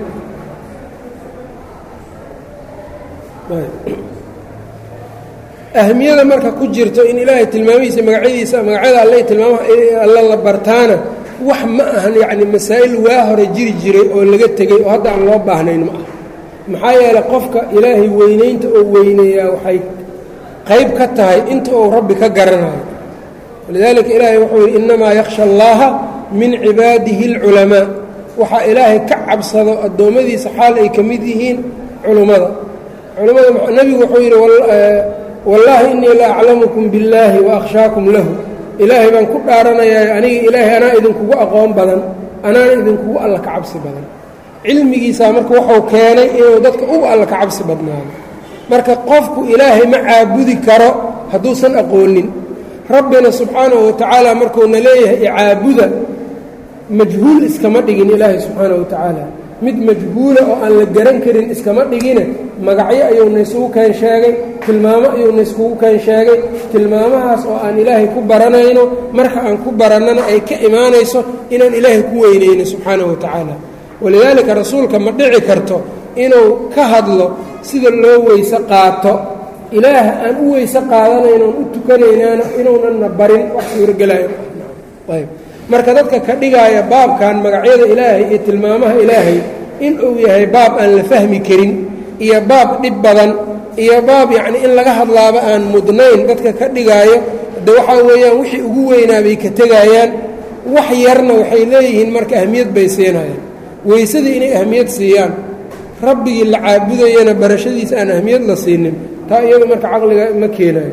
ahmiyada marka ku jirto in ilaahay tilmaamihiisa magacyadiisa magacyada alle tilmaamaha alla la bartaana wax ma ahan yacni masaa'il waa hore jiri jiray oo laga tegey oo hadda aan loo baahnayn ma aha maxaa yeeley qofka ilaahay weynaynta oo weyneeyaa waxay qayb ka tahay inta uu rabbi ka garanayo walidaalika ilaahay wuxuu yidhi innamaa yakhsha allaaha min cibaadihi اlculamaa waxaa ilaahay ka cabsado addoommadiisa xaal ay ka mid yihiin culummada nebigu wuxuu yidhi wallaahi innii la aclamukum billaahi wa akhshaakum lahu ilaahay baan ku dhaaranayaa aniga ilaahay anaa idinkugu aqoon badan anaana idinkugu alla ka cabsi badan cilmigiisaa marka wuxuu keenay inuu dadka ugu alla ka cabsi badnaado marka qofku ilaahay ma caabudi karo hadduusan aqoonin rabbina subxaanahu watacaala markuuna leeyahay icaabuda majhuul iskama dhigin ilaahay subxaanahu watacaala mid majhuula oo aan la garan karin iskama dhigine magacyo ayuuna isugu keen sheegay tilmaamo ayuuna iskugu keen sheegay tilmaamahaas oo aan ilaahay ku baranayno marka aan ku barannana ay ka imaanayso inaan ilaahay ku weynayno subxaanahu watacaala walidaalika rasuulka ma dhici karto inuu ka hadlo sida loo weyse qaato ilaah aan u weyse qaadanaynoon u tukanaynaana inuunanna barin wax suurogelayo ayb marka dadka ka dhigaaya baabkan magacyada ilaahay iyo tilmaamaha ilaahay inuu yahay baab aan la fahmi karin iyo baab dhib badan iyo baab yacni in laga hadlaaba aan mudnayn dadka ka dhigaayo de waxaa weeyaan wixii ugu weynaa bay ka tegayaan wax yarna waxay leeyihiin marka ahmiyad bay siinayaan weysadii inay ahmiyad siiyaan rabbigii la caabudayana barashadiisa aan ahmiyad la siinin taa iyadu marka caqliga ma keenayo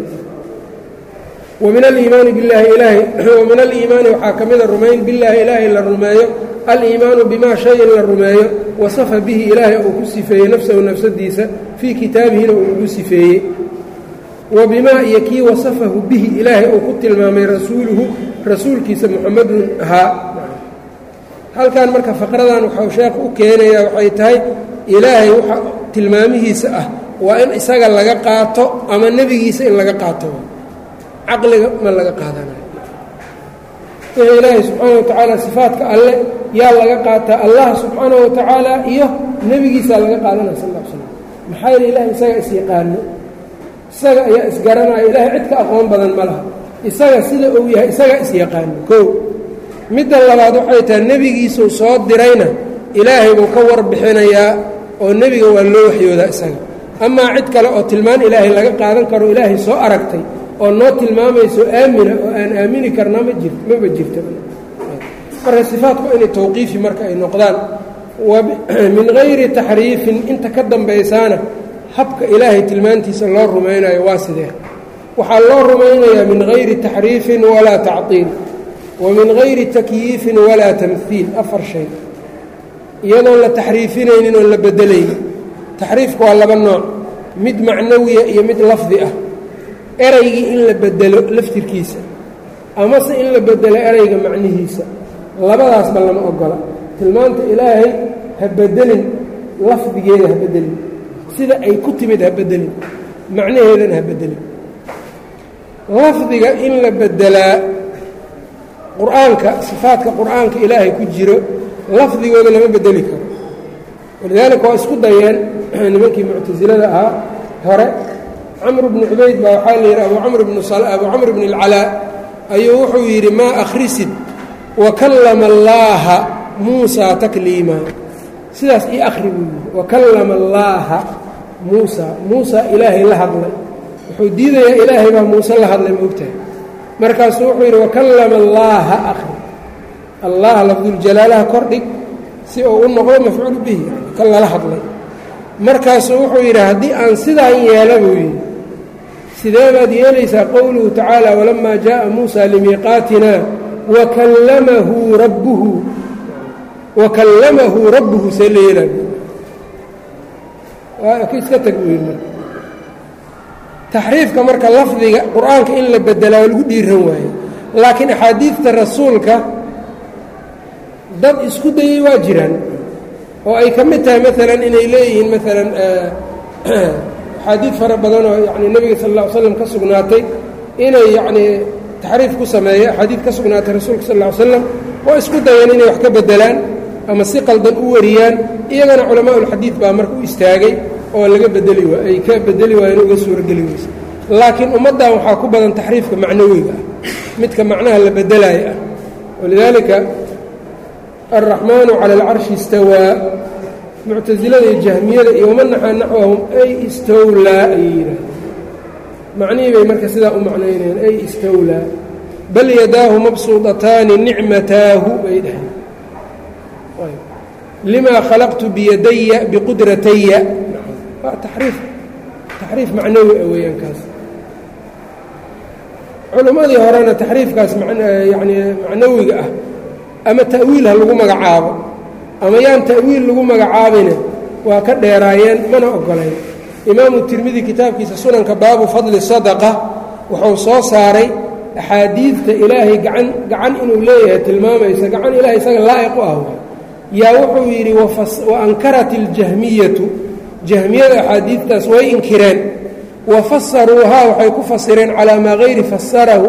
وmin aliimaani biاllaahi ilaahay وmin aliimaani waxaa ka mida rumayn billaahi ilaahay la rumeeyo aliimaanu bimaa shayin la rumeeyo wasafa bihi ilaahay uu ku sifeeyey nafsahu nafsadiisa fii kitaabihina uu ugu sifeeyey wa bimaa iyo kii wasafahu bihi ilaahay uu ku tilmaamay rasuuluhu rasuulkiisa muxamadun ahaa halkan marka faqradan waxau sheekh u keenayaa waxay tahay ilaahay waxa tilmaamihiisa ah waa in isaga laga qaato ama nebigiisa in laga qaato caqliga ma laga qaadanayo wixii ilaahay subxaana wa tacaala sifaatka alle yaa laga qaataa allah subxaana wa tacaala iyo nebigiisaa laga qaadanaya sal ll ly slam maxaa yeele ilahay isaga is-yaqaano isaga ayaa isgaranaya ilaahay cid ka aqoon badan ma laha isaga sida uu yahay isaga is-yaqaano koo midda labaad waxay tahay nebigiisuu soo dirayna ilaahay buu ka warbixinayaa oo nebiga waa loo waxyoodaa isaga amaa cid kale oo tilmaan ilaahay laga qaadan karo ilaahay soo aragtay oo noo tilmaamayso aamina oo aan aamini karnaa maba jirto marka sifaatku inay tawqiifi marka ay noqdaan min hayri taxriifin inta ka dambaysaana habka ilaahay tilmaantiisa loo rumaynayo waa sidee waxaa loo rumaynayaa min hayri taxriifin walaa tactiil wa min hayri takyiifin walaa tamhiil afar shay iyadoon la taxriifinaynin oon la bedelaynin taxriifku waa laba nooc mid macnawiya iyo mid lafdi ah eraygii in la bedelo laftirkiisa amase in la bedelo erayga macnihiisa labadaasba lama ogola tilmaanta ilaahay ha bedelin lafdigeeda ha bedelin sida ay ku timid ha bedelin macnaheedana ha bedelin lafdiga in la bedelaa qur-aanka sifaadka qur-aanka ilaahay ku jiro lafdigooda lama bedeli karo walidaalika waa isku dayeen nimankii muctasilada ahaa hore camr bnu cubayd baa waxaa la yidhi abu camr bn اlcalaa ayuu wuxuu yidhi maa akhrisid wakallama allaaha muusaa takliima sidaas ii akhri buu yidhi wakallama allaaha muusaa ilaahay la hadlay wuxuu diidayaa ilaahay baa muuse la hadlay maogtahay markaasuu wuxuu yidhi wakallama allaaha akhri allah lafduljalaalaha kordhig si uu u noqdo mafcuul bihi kan lala hadlay markaasuu wuxuu yidhi haddii aan sidaan yeela buu yidhi sidee baad yeelaysaa qowluhu tacaala walamaa jaaءa muusa limiiqaatina wakallamahu rabbuhu see la yeelaa iska tag buu yidhi marka taxriifka marka lafdiga qur-aanka in la bedelaa waa lagu dhiiran waaye laakiin axaadiidta rasuulka dad isku dayey waa jiraan oo ay ka mid tahay maalan inay leeyihiin maalan axaadiid fara badan oo yani nebiga sal alla ly slam ka sugnaatay inay yacnii taxriif ku sameeyo axaadiid ka sugnaatay rasuulka sal lla ly slam oo isku dayeen inay wax ka bedelaan ama si qaldan u wariyaan iyagana culamaa ulxadiid baa marka u istaagay oo laga bedeli waa ay ka bedeli waayeen uga suurogeli weysa laakiin ummaddan waxaa ku badan taxriifka macnawiga ah midka macnaha la bedelaayo ah walidaalika alraxmaanu cala alcarshi istawaa muctasilada iyo jahmiyada iyo waman naxaa naxwahum ay istowlaa ayay yidhaahdeen macnihii bay marka sidaa u macnaynayeen ay istowlaa bal yadaahu mabsuudataani nicmataahu bay dhaheen limaa khalaqtu biyadaya biqudrataya waa taxriif macnawi ah weeyaan kaas culimmadii horena taxriifkaas yani macnawiga ah ama ta'wiil ha lagu magacaabo ama yaan ta'wiil lagu magacaabayna waa ka dheeraayeen mana ogolayn imaamu tirmidi kitaabkiisa sunanka baabu fadli sadaqa wuxuu soo saaray axaadiidta ilaahay gacan inuu leeyahay tilmaamaysa gacan ilahay isaga laa'iq u ah yaa wuxuu yidhi wa ankarat iljahmiyatu jahmiyada axaadiidtaas way inkireen wa fasaruuhaa waxay ku fasireen calaa maa hayri fasarahu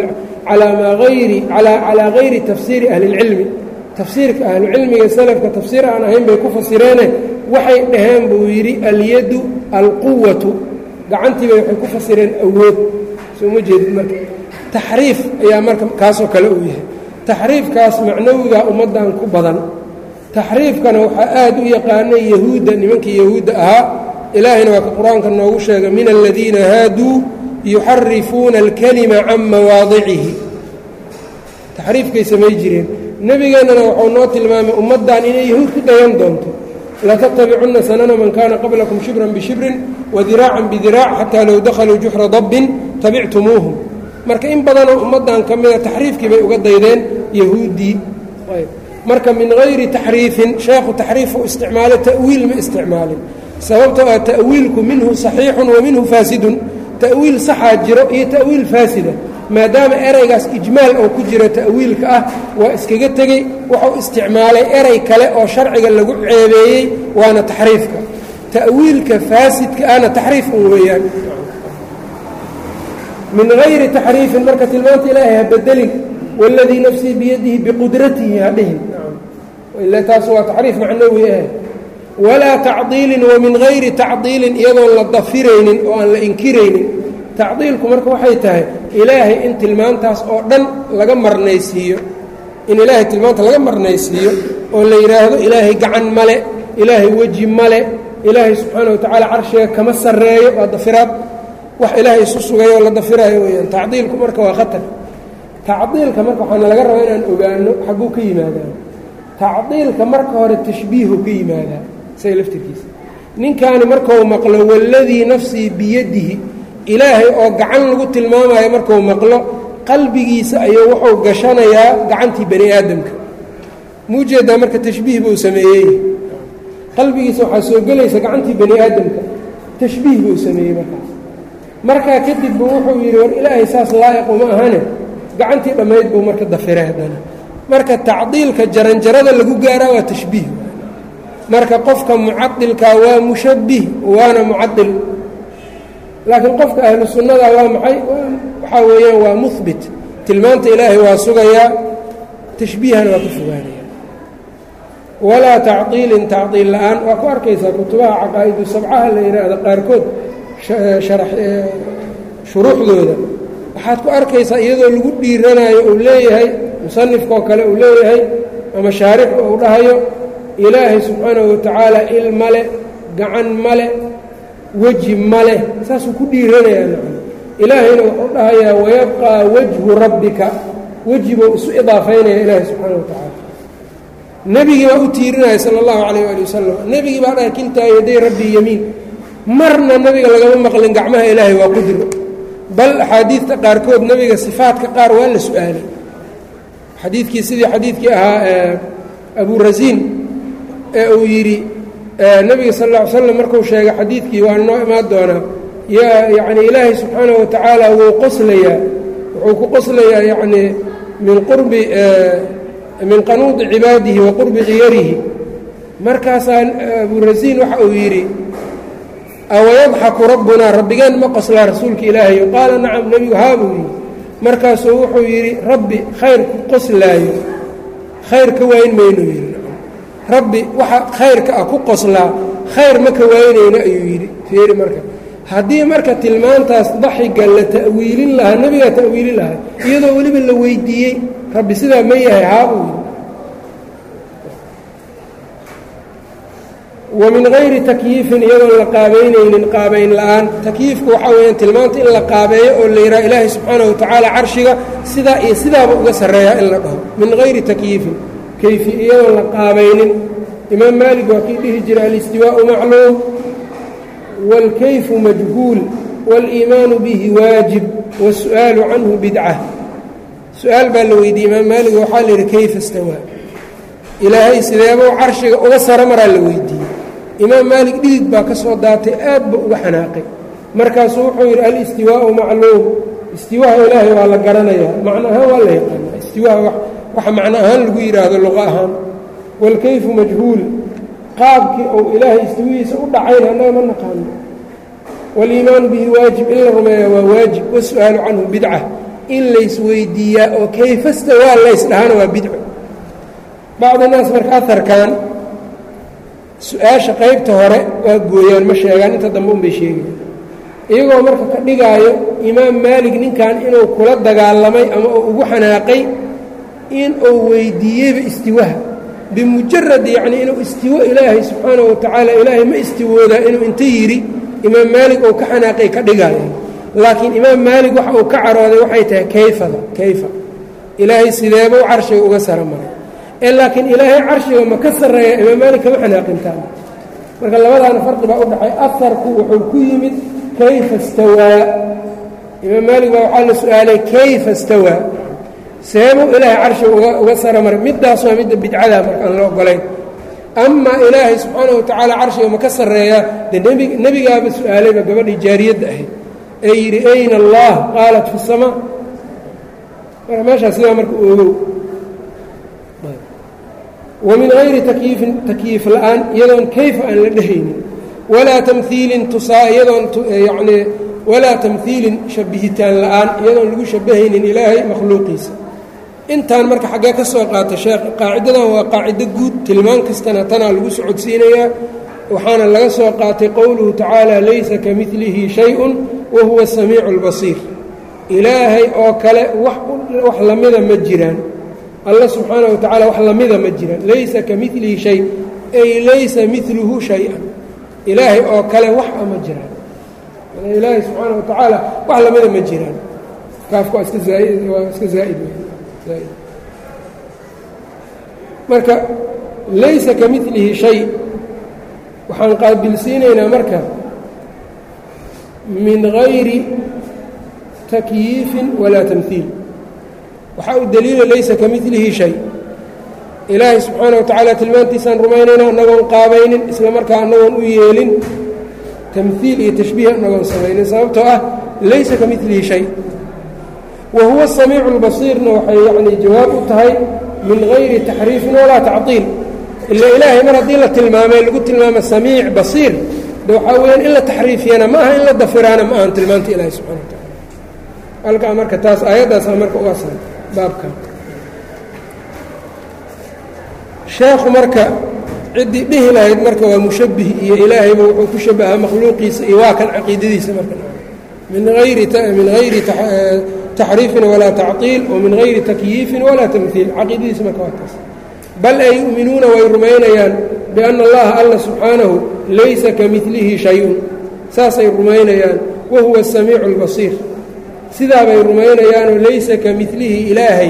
calaa hayri tafsiiri ahli اlcilmi tafsiirka ahlucilmiga salafka tafsiir aan ahayn bay ku fasireene waxay dhaheen buu yidhi alyadu alquwatu gacantiibay waxay ku fasireen awood soo ma jeedid marka taxriif ayaa marka kaasoo kale uu yahay taxriifkaas macnawigaa ummaddan ku badan taxriifkana waxaa aad u yaqaanay yahuudda nimankii yahuudda ahaa ilaahayna waa ka qur-aanka noogu sheegay min aladiina haaduu yuxarifuuna alkalima can mawaadicihi taxriifkay samay jireen nebigeennana wuxuu noo tilmaamay ummaddan inay yahuud ku dayan doonto latattabicunna sanana man kaana qablakum shibran bishibrin wadiraacan bidiraac xataa low dakhaluu juxra dabbin tabictumuuhum marka in badanoo ummaddan ka mida taxriifkii bay uga daydeen yahuuddii marka min hayri taxriifin sheekhu taxriifu isticmaalo ta'wiil ma isticmaalin sababtoo ah ta'wiilku minhu saxiixun wa minhu faasidun ta'wiil saxaa jiro iyo ta'wiil faasida maadaama eraygaas ijmaal oo ku jira ta'wiilka ah waa iskaga tegey wuxuu isticmaalay eray kale oo sharciga lagu ceebeeyey waana taxriifka ta'wiilka faasidka ahna taxriif un weeyaan min hayri taxriifin marka tilmaanta ilaahay ha bedelin waladii nafsii biyadihi biqudratihi ha dhihin ila taas waa taxriif macnawi ah walaa tacdiilin wa min hayri tacdiilin iyadoon la dafiraynin oo aan la inkiraynin tacdiilku marka waxay tahay ilaahay in tilmaantaas oo dhan laga marnaysiiyo in ilaahay tilmaanta laga marnaysiiyo oo la yidhaahdo ilaahay gacan male ilaahay weji male ilaahay subxaana wa tacaala carshiga kama sarreeyo waa dafiraad wax ilaahay isu sugayo oo la dafiraayo weyaan tacdiilku marka waa khatar tacdiilka marka waxaana laga rabaa inaan ogaano xagguu ka yimaadaa tacdiilka marka hore tashbiihu ka yimaadaa isaga laftirkiisa ninkaani markau maqlo waladii nafsii biyadihi ilaahay oo gacan lagu tilmaamayo markuu maqlo qalbigiisa ayuu wuxuu gashanayaa gacantii bani aadamka muujeedaa marka tashbiih buu sameeyey qalbigiisa waxaa soo gelaysa gacantii bani aadamka tashbiih buu sameeyey markaa kadib buu wuxuu yidhi war ilaahay saas laa'iq uma ahane gacantii dhammayd buu marka dafiray haddana marka tacdiilka jaranjarada lagu gaaraa waa tashbiih marka qofka mucadilkaa waa mushabbih waana mucadil laakiin qofka ahlu sunnada waa maxay waxaa weeyaan waa muhbit tilmaanta ilaahay waa sugayaa tashbiihana waa ka fogaanaya walaa tacdiilin tacdiil la-aan waa ku arkaysaa kutubaha caqaa'idu sabcaha la yidhaahdo qaarkood shuruuxdooda waxaad ku arkaysaa iyadoo lagu dhiiranayo uu leeyahay musanifkaoo kale uu leeyahay ama shaarix uu dhahayo ilaahay subxaanahu watacaala il male gacan male weji male saasuu ku dhiiranayaa ilaahayna wuxuu dhahayaa wayabqaa wajhu rabbika weji buu isu idaafaynaya ilaahay subxaana wa tacaala nebigii baa u tiirinaya sala allahu calayh waali wasalam nebigii baa dhahay kiltaa yaday rabbii yamiin marna nebiga lagama maqlin gacmaha ilaahay waa qudro bal axaadiidta qaarkood nebiga sifaadka qaar waa la su-aalay xadiidkii sidii xadiidkii ahaa aburasiin ee uu yidhi nebiga sal lla ly slam markuu sheegay xadiidkii waa noo imaan doonaa yacni ilaahay subxaanahu wa tacaala wuu qoslayaa wuxuu ku qoslayaa yacnii min qanuudi cibaadihi wa qurbi ciyarihi markaasaa aburasiin waxa uu yidhi awayadxaku rabbunaa rabbigeen ma qoslaa rasuulka ilaahayo qaala nacam nebigu haa buu yidhi markaasuu wuxuu yidhi rabbi khayr ku qoslaayo khayr ka waayn maynu yidhi rabbi waxa khayrka ah ku qoslaa khayr ma ka waaynayno ayuu yidhi fiiri marka haddii marka tilmaantaas daxiga la ta'wiilin lahaa nebigaa ta'wiilin lahaa iyadoo weliba la weydiiyey rabbi sidaa ma yahay haa buu yidhi wa min hayri takyiifin iyadoon la qaabaynaynin qaabayn la-aan takyiifku waxaa weeyaan tilmaanta in la qaabeeyo oo la yidhaha ilaahay subxaanahu watacaala carshiga sidaa iyo sidaaba uga sarreeyaa in la dhaho min hayri takyiifin kayfi iyadoon la qaabaynin imaam maalik waa kii dhihi jira alistiwaau macluum wاlkayfu majhuul wاliimaanu bihi waajib wاsu'aalu canhu bidca su-aal baa la weydiiyey imaam maalik waxaa la yidhi kayfa istawaa ilaahay sideebuu carshiga uga saro maraa la weydiiyey imaam maalik dhidid baa ka soo daatay aad ba uga xanaaqay markaasuu wuxuu yidhi alistiwaau macluum istiwaaha ilaahay waa la garanayaa macno ahaan waa la yaqaanaa istiwaaha waxa macno ahaan lagu yidhaahdo luqa ahaan wاlkayfu majhuul qaabkii ou ilaahay istiwihiisa u dhacayna annaga ma naqaano wاliimaanu bihi waajib in la rumeeya waa waajib wasu'aalu canhu bidca in laysweydiiyaa oo kayfa stawaa laysdhahana waa bidco bacdi naas marka aharkan su-aasha qaybta hore waa gooyaan ma sheegaan inta dambe unbay sheegayaan iyagoo marka ka dhigaayo imaam maalik ninkan inuu kula dagaalamay ama uu ugu xanaaqay in uu weydiiyeyba istiwaha bimujarad yacnii inuu istiwo ilaahay subxaanahu wa tacaala ilaahay ma istiwoodaa inuu inta yidhi imaam maalik uu ka xanaaqay ka dhigaayo laakiin imaam maalik waxa uu ka carooday waxay tahay kayfa ilaahay sideeba u carshiga uga sara maray laakiin ilaahay carshiga ma ka sarreeya imaam maalik kama xanaaqintaan marka labadaana farqi baa u dhaxay aharku wuxuu ku yimid kayfa istawaa imaam maalik baa waxaa la su-aalay kayfa istawaa seebuu ilaahay carshiga uga sara maray middaas waa midda bidcadaa marka aan la ogolayn amaa ilaahay subxaanahu watacaala carshiga ma ka sarreeyaa dee nebigaaba su-aalayba gabadhii jaariyadda ahayd ee yidhi ayna allah qaalat fi samaa marka meeshaas sidaa marka ogow wa min hayri takyiifin takyiif la-aan iyadoon kayfa aan la dhehaynin walaa tamhiilin tusaa iyadoon yacnii walaa tamhiilin shabihitaan la'aan iyadoon lagu shabahaynin ilaahay makhluuqiisa. intaan marka xaggee ka soo qaata sheekh qaacidadan waa qaacido guud tilmaan kastana tanaa lagu socodsiinayaa waxaana laga soo qaatay qowluhu tacaala laysa ka milihi shay-un wa huwa asamiicu albasiir. ilaahay oo kale wax lamida ma jiraan, alla subxaanaه wa tacaala wax lamida ma jiraan. laysa ka milihi shay ay laysa miluhu shay-an, ilaahay oo kale wax ma jiraan, ilaahay subxaanaه wa tacaala wax lamida ma jiraan. kaafku waa iska zaa'id marka laysa ka milihi shay waxaan qaabilsiinaynaa marka min gayri takyiifin walaa tamhiil. waxaa u daliila laysa ka milihi shay, ilaahay subxaana wa tacaala tilmaantiisaan rumaynaynaa annagoon qaabaynin isla markaa annagoon u yeelin tamhiil iyo tashbiih annagoon samaynin, sababtoo ah laysa ka milihi shay. wa huwa asamiicu albasiirna waxay yacnii jawaab u tahay min gayri taxriifin walaa tactiil. ila ilaahay mar haddii la tilmaamay lagu tilmaamo samiic basiir de waxaa weyaan in la taxriifiyana ma aha in la dafiraana ma ahan tilmaanta ilaahay subxana wa tacaala. halkaa marka taas aayaddaasaa marka u asal baabkan. sheekhu marka ciddii dhihi lahayd marka waa mushabbih iyo ilaahayba wuxuu ku shabahaa makhluuqiisa iyo waa kan caqiidadiisa marka min hayri taxriifin walaa tactiil wa min hayri takyiifin walaa tamhiil. caqiidadiisa marka waa taas. bal ay yu'minuuna way rumaynayaan bianna allaha alla subxaanahu laysa ka milihi shay-un, saasay rumaynayaan, wa huwa asamiicu albasiir. sidaabay rumaynayaanoo laysa ka milihi ilaahay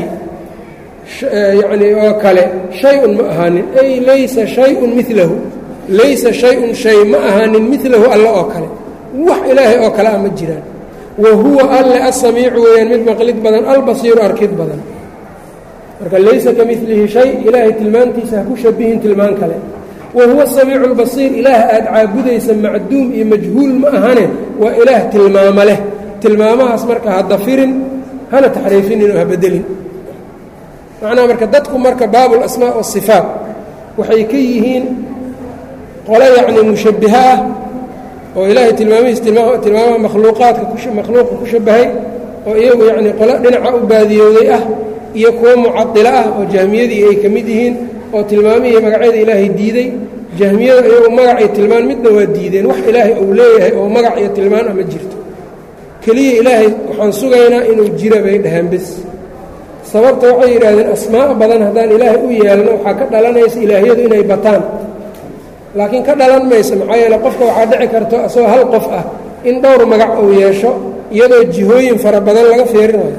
yacnii oo kale shay-un ma ahaanin, ay laysa shay-un milahu, laysa shay-un shay ma ahaanin milahu alla oo kale, wax ilaahay oo kale ah ma jiraan. wa huwa alle asamiicu weeyaan mid maqlid badan, albasiiru arkid badan. marka laysa ka milihi shay ilaahay tilmaantiisa ha ku shabihin tilmaan kale. wa huwa asamiicu albasiir ilaah aad caabudaysa macduum iyo majhuul ma ahane waa ilaah tilmaamo leh. tilmaamahaas marka ha dafirin hana taxriifinin oo ha bedelin. macnaha marka dadku marka baabulasmaa wasifaat waxay ka yihiin qole yacnii mushabbiha ah oo ilaahay tilmaamaha makhluuqaadka makhluuqa ku shabahay oo iyagu yacnii qole dhinaca u baadiyooday ah, iyo kuwo mucadilo ah oo jahmiyadii ay ka mid yihiin oo tilmaamihii magacyada ilaahay diiday. jahmiyada iyagu magac iyo tilmaan midna waa diideen, wax ilaahay uu leeyahay oo magac iyo tilmaan ama jirto. keliya ilaahay waxaan sugaynaa inuu jira bay dhaheen bes. sababta waxay yidhaahdeen asmaa badan haddaan ilaahay u yeelno waxaa ka dhalanaysa ilaahyadu inay bataan, laakiin ka dhalan mayso. maxaa yeele qofka waxaa dhici karto asagoo hal qof ah in dhowr magac uu yeesho iyadoo jihooyin fara badan laga feerinayo.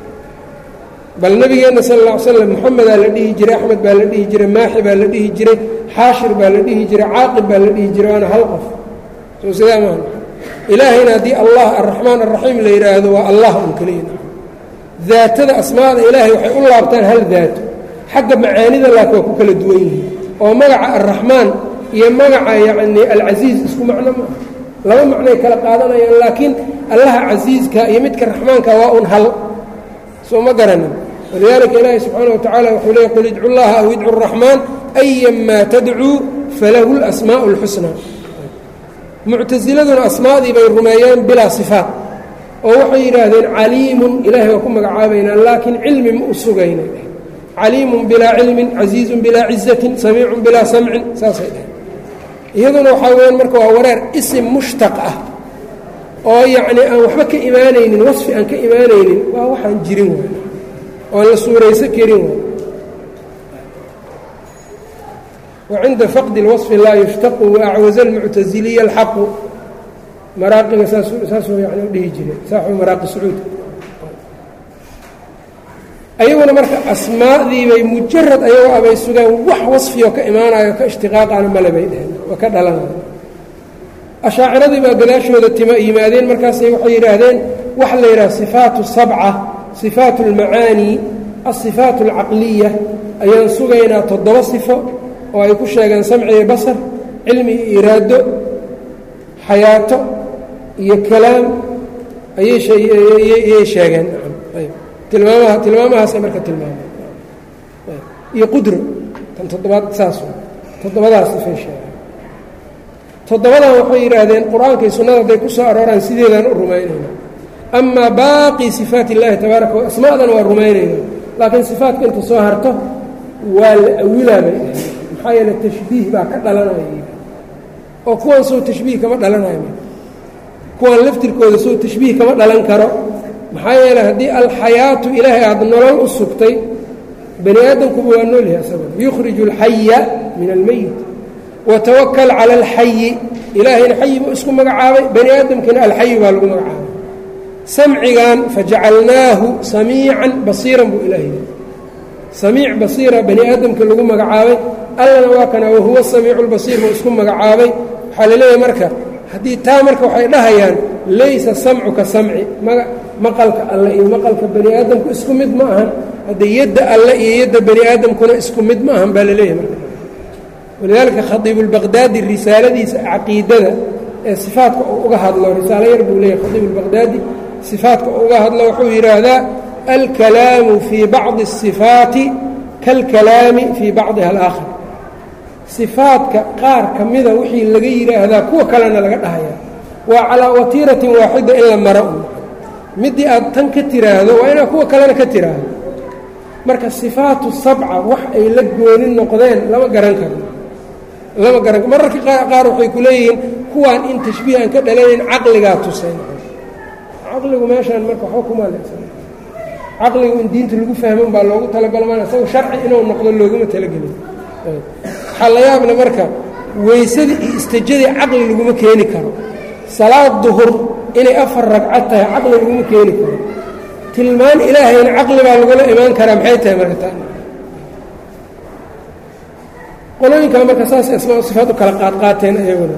bal nebigeenna sal alla ly slam moxamedaa la dhihi jiray, axmed baa la dhihi jiray, maaxi baa la dhihi jiray, xaashir baa la dhihi jiray, caaqib baa la dhihi jiray, waana hal qof. soo sidaa maaha. ilaahayna haddii allah arraxmaan arraxiim la yidhaahdo waa allah un keliya. daatada asmaada ilaahay waxay u laabtaan hal daato, xagga macaanida laakiin waa ku kala duwan yihiin. oo magaca arraxmaan iyo magaca yacnii alcasiiz isku macno ma aha, laba macnoay kala qaadanayaan. laakiin allaha casiiska iyo midka raxmaanka waa un hal, soo ma garanin. walidaalika ilaahay subxaana wa tacaala wuxuu leeyay qul idcu llaha aw idcu araxmaan ayanmaa tadcuu falahu lasmaa'u اlxusnaa. muctasiladuna asmaadii bay rumeeyeen bilaa sifaat oo waxay yidhaahdeen caliimun ilaahay waa ku magacaabaynaa laakiin cilmi ma u sugaynay. caliimun bilaa cilmin, casiizun bilaa cizatin, samiicun bilaa samcin, saasay dhaheen. iyaduna waxaa weyaan marka waa wareer isim mushtaq ah oo yacnii aan waxba ka imaanaynin, wasfi aan ka imaanaynin, waa waxaan jirin waay oan la suurayso karin waay. wacinda faqdi اlwaصfi laa yushtaqu waacwaza almuctasiliya alxaqu. maraaqiga saasuu yani u dhihi jiray saaxuu maraaqi sacuudka. ayaguna marka asmaadii bay mujarad ayagoo abay sugaan wax wasfiyoo ka imaanayo ka ishtiqaaqana male bay dheheen oo ka dhalanayo. ashaaciradii baa gadaashooda yimaadeen markaasay waxay yidhaahdeen waxa la yidhaha sifaatu sabca, sifaatu اlmacaani, asifaat اlcaqliya ayaan sugaynaa 7 sifo oo ay ku sheegeen samci iyo basar, cilmi iyo iraado, xayaato iyo kalaam ayay sheegeen. tilmaamahaasay marka tilmaameen iyo qudro tan 7 saas 7daas sifay sheegeen. toddobadan waxay yidhaahdeen qur-aanka iyo sunnada hadday ku soo arooraan sideedaan u rumaynayna amaa baaqi sifaat illaahi tabaaraka wa asmaadana waa rumaynayna laakiin sifaatka inta soo harto waa la awilaa bay dhahay maxaa yeele tashbiih baa ka dhalanaya oo kuwan soo tashbiih kama dhalanayo kuwan laftirkooda soo tashbiih kama dhalan karo maxaa yeele haddii alxayaatu ilaahay aada nolol u sugtay bani aadamkuba waa nool yahay asaga yukhriju alxaya min almeyit watawakal cala alxayi ilaahayna xayi buu isku magacaabay bani aadamkiina alxayi baa lagu magacaabay samcigan fajacalnaahu samiican basiiran buu ilaahay samiic basiira bani aadamka lagu magacaabay allana waa kana wahuwa samiicu lbasiir buu isku magacaabay waxaa la leeyahay marka haddii taa marka waxay dhahayaan laysa samcu ka samci maqalka alle iyo maqalka bani aadamku isku mid ma ahan haddii yadda alle iyo yadda bani aadamkuna isku mid ma ahan baa la leeyahay marka walidaalika khadiibulbaqdaadi risaaladiisa caqiidada ee sifaatka uu uga hadlo risaalo yar buu leeyahay khadiibulbaqdaadi sifaatka uu uga hadlo wuxuu yidhaahdaa alkalaamu fii bacdi الsifaati kaalkalaami fii bacdiha alaakhar sifaadka qaar ka mida wixii laga yidhaahdaa kuwa kalena laga dhahayaa waa calaa watiiratin waaxida in la maro un midii aad tan ka tiraahdo waa inaad kuwa kalena ka tiraahdo marka sifaatu sabca wax ay la gooni noqdeen lama garan karo mararka qaar waxay ku leeyihiin kuwaan in tashbiih aan ka dhalanayn caqligaa tusayn caqligu meeshaan marka waxba kuma lesan caqligu in diinta lagu fahman baa loogu talagalo maan isaga sharci inuu noqdo looguma talagelin waxaa la yaabna marka weysadii iyo istijadii caqli laguma keeni karo salaad duhur inay 4 ragcad tahay caqli laguma keeni karo tilmaan ilaahayna caqli baa lagula imaan karaa maxay tahay marka taa qolooyinka marka saas asmaa sifaad u kala qaadqaateen ayaguna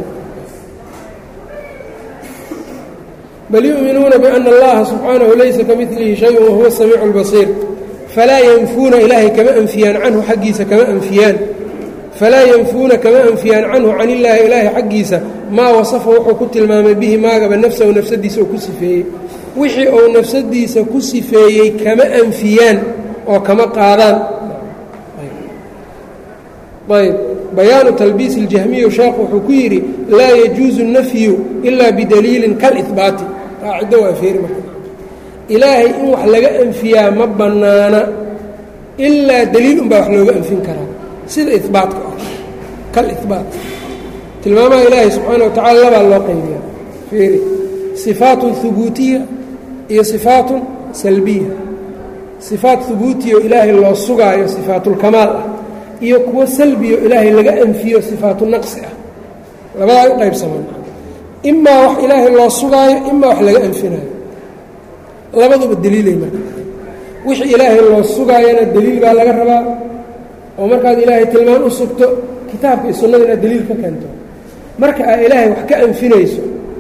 bal yu'minuuna biana allaha subxaanahu laysa kamilihi shayun wahuwa samiicu اlbasiir falaa yanfuuna ilaahay kama anfiyaan canhu xaggiisa kama anfiyaan falaa yanfuuna kama anfiyaan canhu can illaahi ilaahay xaggiisa maa wasafa wuxuu ku tilmaamay bihi maagaba nafsahu nafsadiisa uu ku sifeeyey wixii uu nafsadiisa ku sifeeyey kama anfiyaan oo kama qaadaan ayb bayaanu talbiis اljahmiyu sheekh wuxuu ku yidhi laa yajuusu الnafyu ilaa bidaliilin kalihbaati qaacido waa feeri marka ilaahay in wax laga anfiyaa ma bannaana ilaa daliil unbaa wax looga anfin karaa sida ihbaatka ah kalihbaat tilmaamaha ilaahay subxaana wa tacala labaa loo qaybiya feeri sifaatun hubuutiya iyo sifaatun salbiya sifaat hubuutiyo ilaahay loo sugaayo sifaatulkamaal ah iyo kuwo salbiyo ilaahay laga anfiyo sifaatu naqsi ah labadaa u qaybsaman imaa wax ilaahay loo sugaayo imaa wax laga anfinaayo labaduba daliilay marka wixii ilaahay loo sugaayana daliil baa laga rabaa oo markaad ilaahay tilmaan u sugto kitaabka iyo sunnada inaad daliil ka keento marka aad ilaahay wax ka anfinayso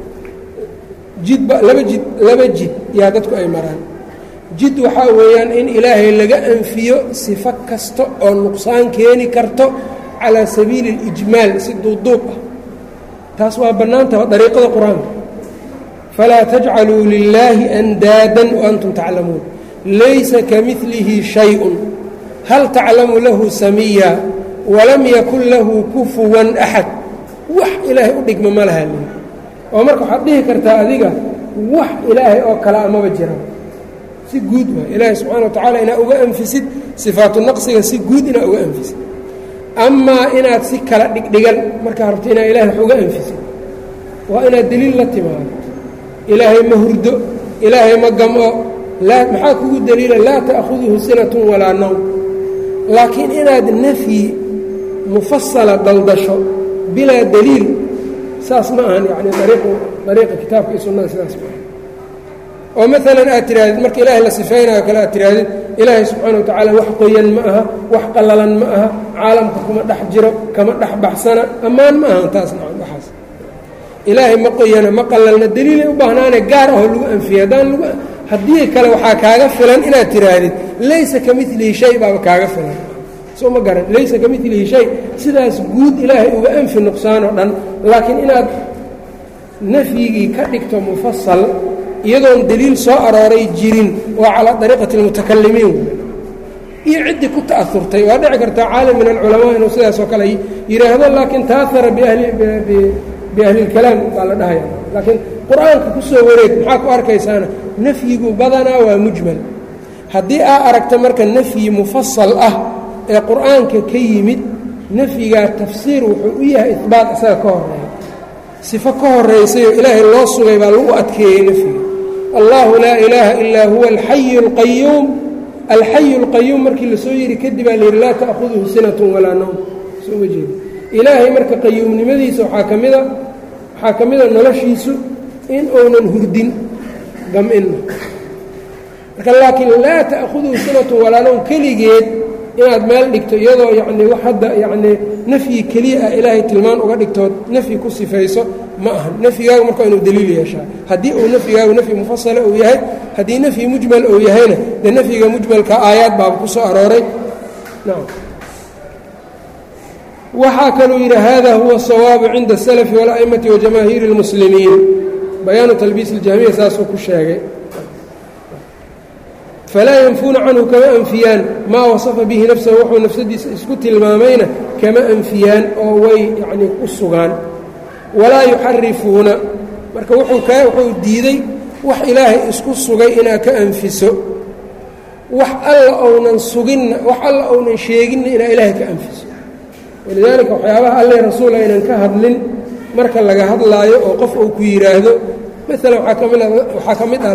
laba jid yaa dadku ay maraan jid waxaa weeyaan in ilaahay laga anfiyo sifo kasta oo nuqsaan keeni karto calaa sabiili اlijmaal si duuduub ah taas waa bannaantaha dariiqada qur-aanka falaa tajcaluu lilaahi andaadan waantum taclamuun laysa kamilihi shayءun hal taclamu lahu samiya walam yakun lahu kufuwan axad wax ilaahay u dhigma ma laha leey oo marka waxaad dhihi kartaa adiga wax ilaahay oo kale amaba jira si guud waay ilaahay subxaana wa tacaala inaad uga anfisid sifaatu naqsiga si guud inaad uga anfisid amaa inaad si kala dhigdhigan markaa rabto inaad ilahay wax uga anfisid waa inaad deliil la timaado ilaahay ma hurdo ilaahay ma gamo maxaa kugu daliila laa ta'khuduhu sinatun walaa nawm laakiin inaad nafyi mufasala daldasho bilaa daliil saas ma ahan yani dariiqa kitaabka iyo sunnada sidaas ma aha oo maalan aad tihaahdid marka ilaahay la sifaynayo kale aad tihaahdid ilaahay subxaana wa tacaala wax qoyan ma aha wax qallalan ma aha caalamka kuma dhex jiro kama dhex baxsana ammaan ma ahan taas nacam waxaas ilaahay ma qoyana ma qallalna daliilay u baahnaane gaar ahoo lagu anfiyay haddii kale waxaa kaaga filan inaad tihaahdid laysa ka milihi shay baaba kaaga filan soo ma garan laysa ka milihi shay sidaas guud ilaahay uga anfi nuqsaan oo dhan laakiin inaad nafyigii ka dhigto mufasal iyadoon daliil soo arooray jirin waa calaa dariiqati اlmutakalimiin iyo ciddii ku ta'aurtay waa dhici kartaa caalim min alculamaa inuu sidaas oo kale yidhaahdo laakiin taahara biahli اlkalaam baa la dhahaya laakiin qur-aanka ku soo wareeg maxaa ku arkaysaana nafyigu badanaa waa mujmal haddii aa aragta marka nafyi mufasal ah ee qur'aanka ka yimid nafyigaa tafsiir wuxuu u yahay ihbaat isaga ka horeeya sifo ka horeysayoo ilaahay loo sugay baa lagu adkeeyey nafyiga allahu laa ilaaha ilaa huwa alxayu اlqayuum alxayu اlqayuum markii lasoo yidhi kadib aa layidhi laa ta'khuduhu sinatun walaa nawm soo ma jeeda ilaahay marka qayuumnimadiisa waxaa ka mida noloshiisu in uunan hurdin gam-inna marka laakiin laa ta'khuduhu sinatun walaa nawm keligeed inaad meel dhigto iyadoo yacnii wax hadda yacnii nafyi keliya ah ilaahay tilmaan uga dhigtood nafyi ku sifayso ma aha nafyigaagu marka inuu daliil yeeshaa haddii uu nafyigaagu nafyi mufasala uu yahay haddii nafyi mujmal uu yahayna dee nafyiga mujmalka aayaad baaba ku soo arooray nacam waxaa kaluu yidhi hada huwa الsawaabu cinda الsalafi wاla'imati wajamaahiiri اlmuslimiin bayaanu talbiis اljahmiya saasuu ku sheegay falaa yanfuuna canhu kama anfiyaan maa wasafa bihi nafsahu wuxuu nafsadiisa isku tilmaamayna kama anfiyaan oo way yacnii u sugaan walaa yuxarifuuna marka wuxuu diiday wax ilaahay isku sugay inaad ka anfiso wax alla ounan suginna wax alla ounan sheeginna inaad ilaahay ka anfiso walidaalika waxyaabaha alle rasuul aynan ka hadlin marka laga hadlaayo oo qof uu ku yidhaahdo maalan waxaa ka mid ah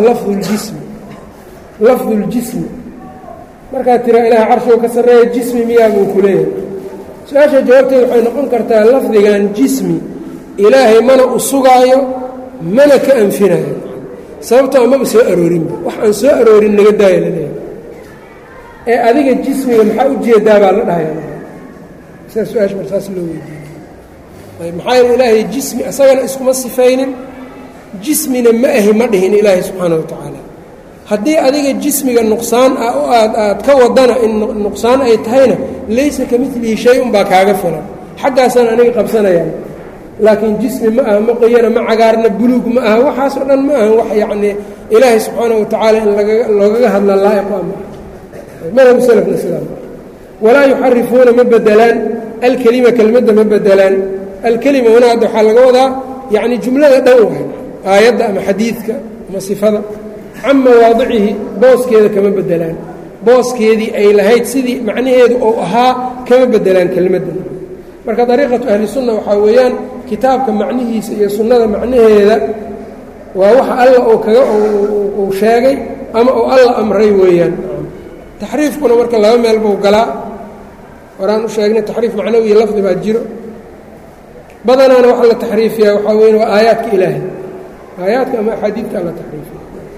lafdu اljismi markaad tiraa ilaah carshigu ka sarreeya jismi miyaa buu ku leeyahay su-aasha jawaabteeda waxay noqon kartaa lafdigan jismi ilaahay mana u sugaayo mana ka anfinayo sababtoo amaba soo aroorinba wax aan soo aroorin naga daaya la leeyahay ee adiga jismiga maxaa u jeedaa baa la dhahaya sidaa su-aasha mar saas loo weydiiyey maxaa yeele ilaahay jismi isagana iskuma sifaynin jismina ma ahi ma dhihin ilaahay subxaana wa tacaala haddii adiga jismiga nuqsaan ah oo aad ka wadana in nuqsaan ay tahayna laysa ka milihi shay-un baa kaaga filan xaggaasaan aniga qabsanayaan laakiin jismi ma aha ma qoyana ma cagaarna buluug ma aha waxaasoo dhan ma aha wax yacnii ilaahay subxaana wa tacaala in loogaga hadla laa'iqu ama madhab salafna sidaa walaa yuxarifuuna ma bedelaan alkelima kelmadda ma bedelaan alkelima huna hadda waxaa laga wadaa yacni jumlada dhan waay aayadda ama xadiidka ama sifada can mawaadicihi booskeeda kama bedelaan booskeedii ay lahayd sidii macnaheedu uu ahaa kama bedelaan kelmadda marka dariiqatu ahli sunna waxaa weeyaan kitaabka macnihiisa iyo sunnada macnaheeda waa waxa alla uu sheegay ama uu alla amray weeyaan taxriifkuna marka laba meel buu galaa horaan u sheegnay taxriif macnawi iyo lafdi baa jiro badanaana waxa la taxriifiyaa waxaa weyan waa aayaadka ilaahay aayaadka ama axaadiidka alla taxriifiya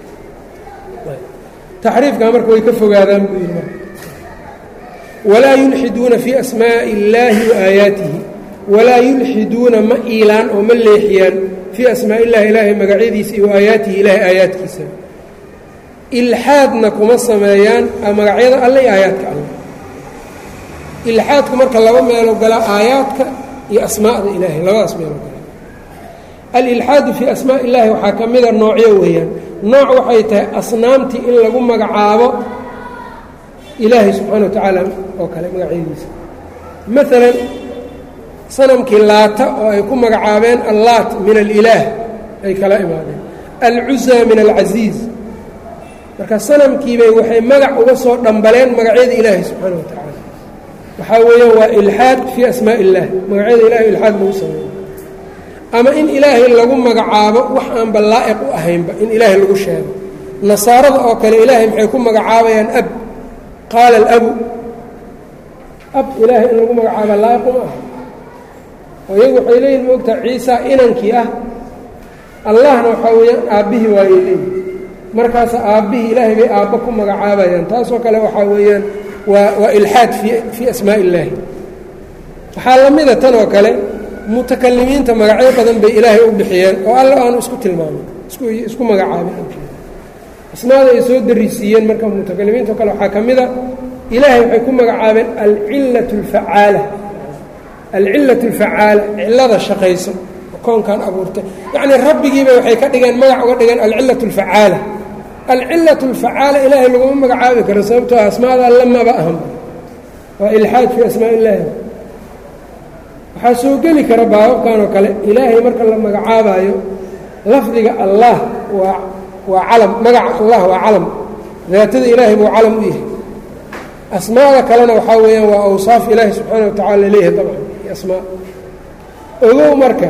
taxriifkaa marka way ka fogaadaan buu yidhi marka walaa yulxiduuna fii asmaa'i illaahi wa aayaatihi walaa yulxiduuna ma iilaan oo ma leexiyaan fii asmaa'i illahi ilaahay magacyadiisa iyo aayaatihi ilaahay aayaadkiisa ilxaadna kuma sameeyaan magacyada alle iyo aayaadka alle ilxaadku marka laba meelo galaa aayaadka iyo asmaa'da ilaahay labadaas meelo galaa alilxaadu fii asmaa'i illaahi waxaa ka mida noocyo weeyaan nooc waxay tahay asnaamtii in lagu magacaabo ilaahay subxaana wa tacaala oo kale magacyadiisa maalan sanamkii laata oo ay ku magacaabeen allaat min alilaah ay kala imaadeen alcuzaa min alcasiiz marka sanamkiibay waxay magac uga soo dhambaleen magacyada ilaahay subxaana wa tacaala waxaa weeyaan waa ilxaad fii asmaa'i illaah magacyada ilahay ilxaad lagu sameeyo ama in ilaahay lagu magacaabo wax aanba laa'iq u ahaynba in ilaahay lagu sheego nasaarada oo kale ilaahay maxay ku magacaabayaan ab qaala alabu ab ilaahay in lagu magacaaba laa'iq uma aha oo iyagu waxay leeyihin moogtaa ciisa inankii ah allahna waxaa weeyaan aabbihii waayay leeyihin markaasa aabbihii ilaahay bay aabba ku magacaabayaan taasoo kale waxaa weeyaan waa ilxaad fii asmaa'i illaahi waxaa la mida tan oo kale mutakalimiinta magacyo badan bay ilaahay u bixiyeen oo alla aanu isku tilmaamin isku magacaabin asmaada ay soo darisiiyeen marka mutakalimiinta o kale waxaa ka mida ilaahay waxay ku magacaabeen alcillatu alfacaala cillada shaqayso oo koonkan abuurtay yacnii rabbigiiba waxay ka dhigeen magac uga dhigeen alcillatu alfacaala alcillatu alfacaala ilaahay laguma magacaabi karo sababtoo asmaada alle maba ahan waa ilxaad fii asmaa illaahi waxaa soo geli kara baababkan oo kale ilaahay marka la magacaabayo lafdiga allah waa calam, magaca allah waa calam, daatada ilaahay buu calam u yahay. asmaada kalena waxaa weeyaan waa awsaaf ilaahi subxaana wa tacala leeyahay dabcan iyo asmaa. ogow marka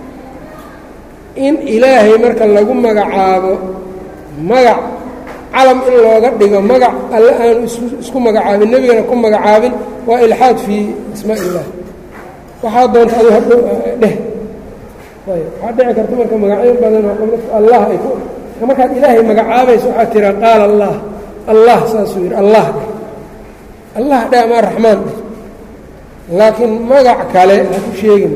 in ilaahay marka lagu magacaabo magac calam in looga dhigo magac alle aanu isku magacaabin, nebigana ku magacaabin, waa ilxaad fii asmaa illah. waxaa doonta adu hadhow dheh waxaa dhici karta marka magacyo badan oo allah ay ku markaad ilaahay magacaabayso waxaad tiraa qaala allah, allah saasuu yidhi allah dheh, allah dheh ama araxmaan dheh, laakiin magac kale ha ku sheegin.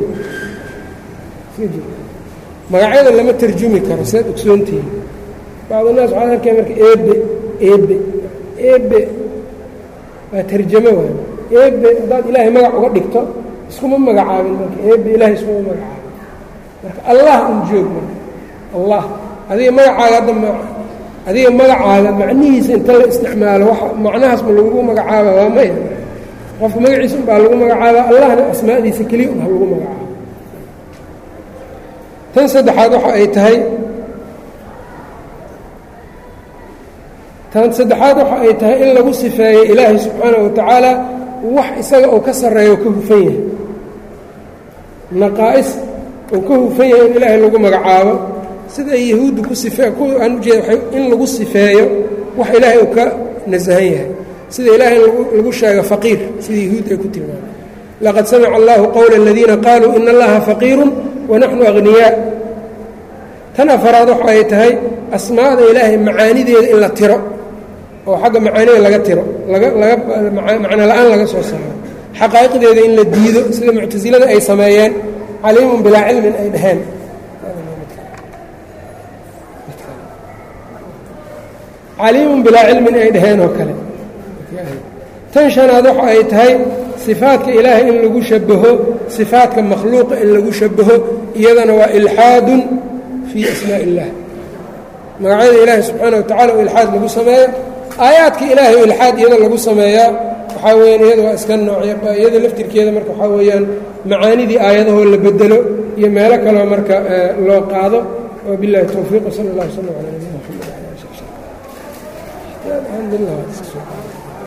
magacyada lama tarjumi karo sidaad ogsoontihiin. bacdunaas waxaad arkay marka eebe waa tarjamo waay. eebe haddaad ilaahay magac uga dhigto iskuma magacaabin marka eebe ilaahay iskuma magacaabin. marka allah un joog marka allah adiga magacaaga hadda adiga magacaaga macnihiisa inta la isticmaalo wax macnahaas ma lagu magacaaba waa maya. qofka magaciisa un baa lagu magacaabaa, allahna asmaadiisa keliya un ha lagu magacaabo. tan saddexaad waxa ay tahay in lagu sifeeyo ilaahay subxaanahu wa tacaala wax isaga uu ka sarreeyo ka hufan yahay, naqaa'is uu ka hufan yahay in ilaahay lagu magacaabo. sida yahuuddu aan ujeeda in lagu sifeeyo wax ilaahay uu ka nasahan yahay, sida ilaahay lagu sheego faqiir, sida yahuud ay ku tilmaameen. laqad samica allahu qowla aladiina qaaluu ina allaha faqiirun wanaxnu aghniyaa. tan afaraad waxa ay tahay asmaada ilaahay macaanideeda in la tiro oo xagga macaanida laga tiro, macno la-aan laga soo saaro. xaqaa'iqdeeda in la diido sida muctasilada ay sameeyeen, caliimun bilaa cilmin ay dhaheen. caliimun bilaa cilmin ay dhaheen oo kale. tan shanaad waxa ay tahay sifaadka ilaahay in lagu shabaho sifaadka makhluuqa in lagu shabaho, iyadana waa ilxaadun fii asmaa illah. magacyada ilaahay subxaana wa tacala oo ilxaad lagu sameeyo, aayaadka ilaahay oo ilxaad iyada lagu sameeyaa waxaa weyaan iyada waa iska noocya iyada laftirkeeda marka waxaa weeyaan macaanidii aayadahoo la bedelo iyo meelo kaleo marka loo qaado. wabillahi towfiiq, sala allah w slam ala nabiyina mxamed.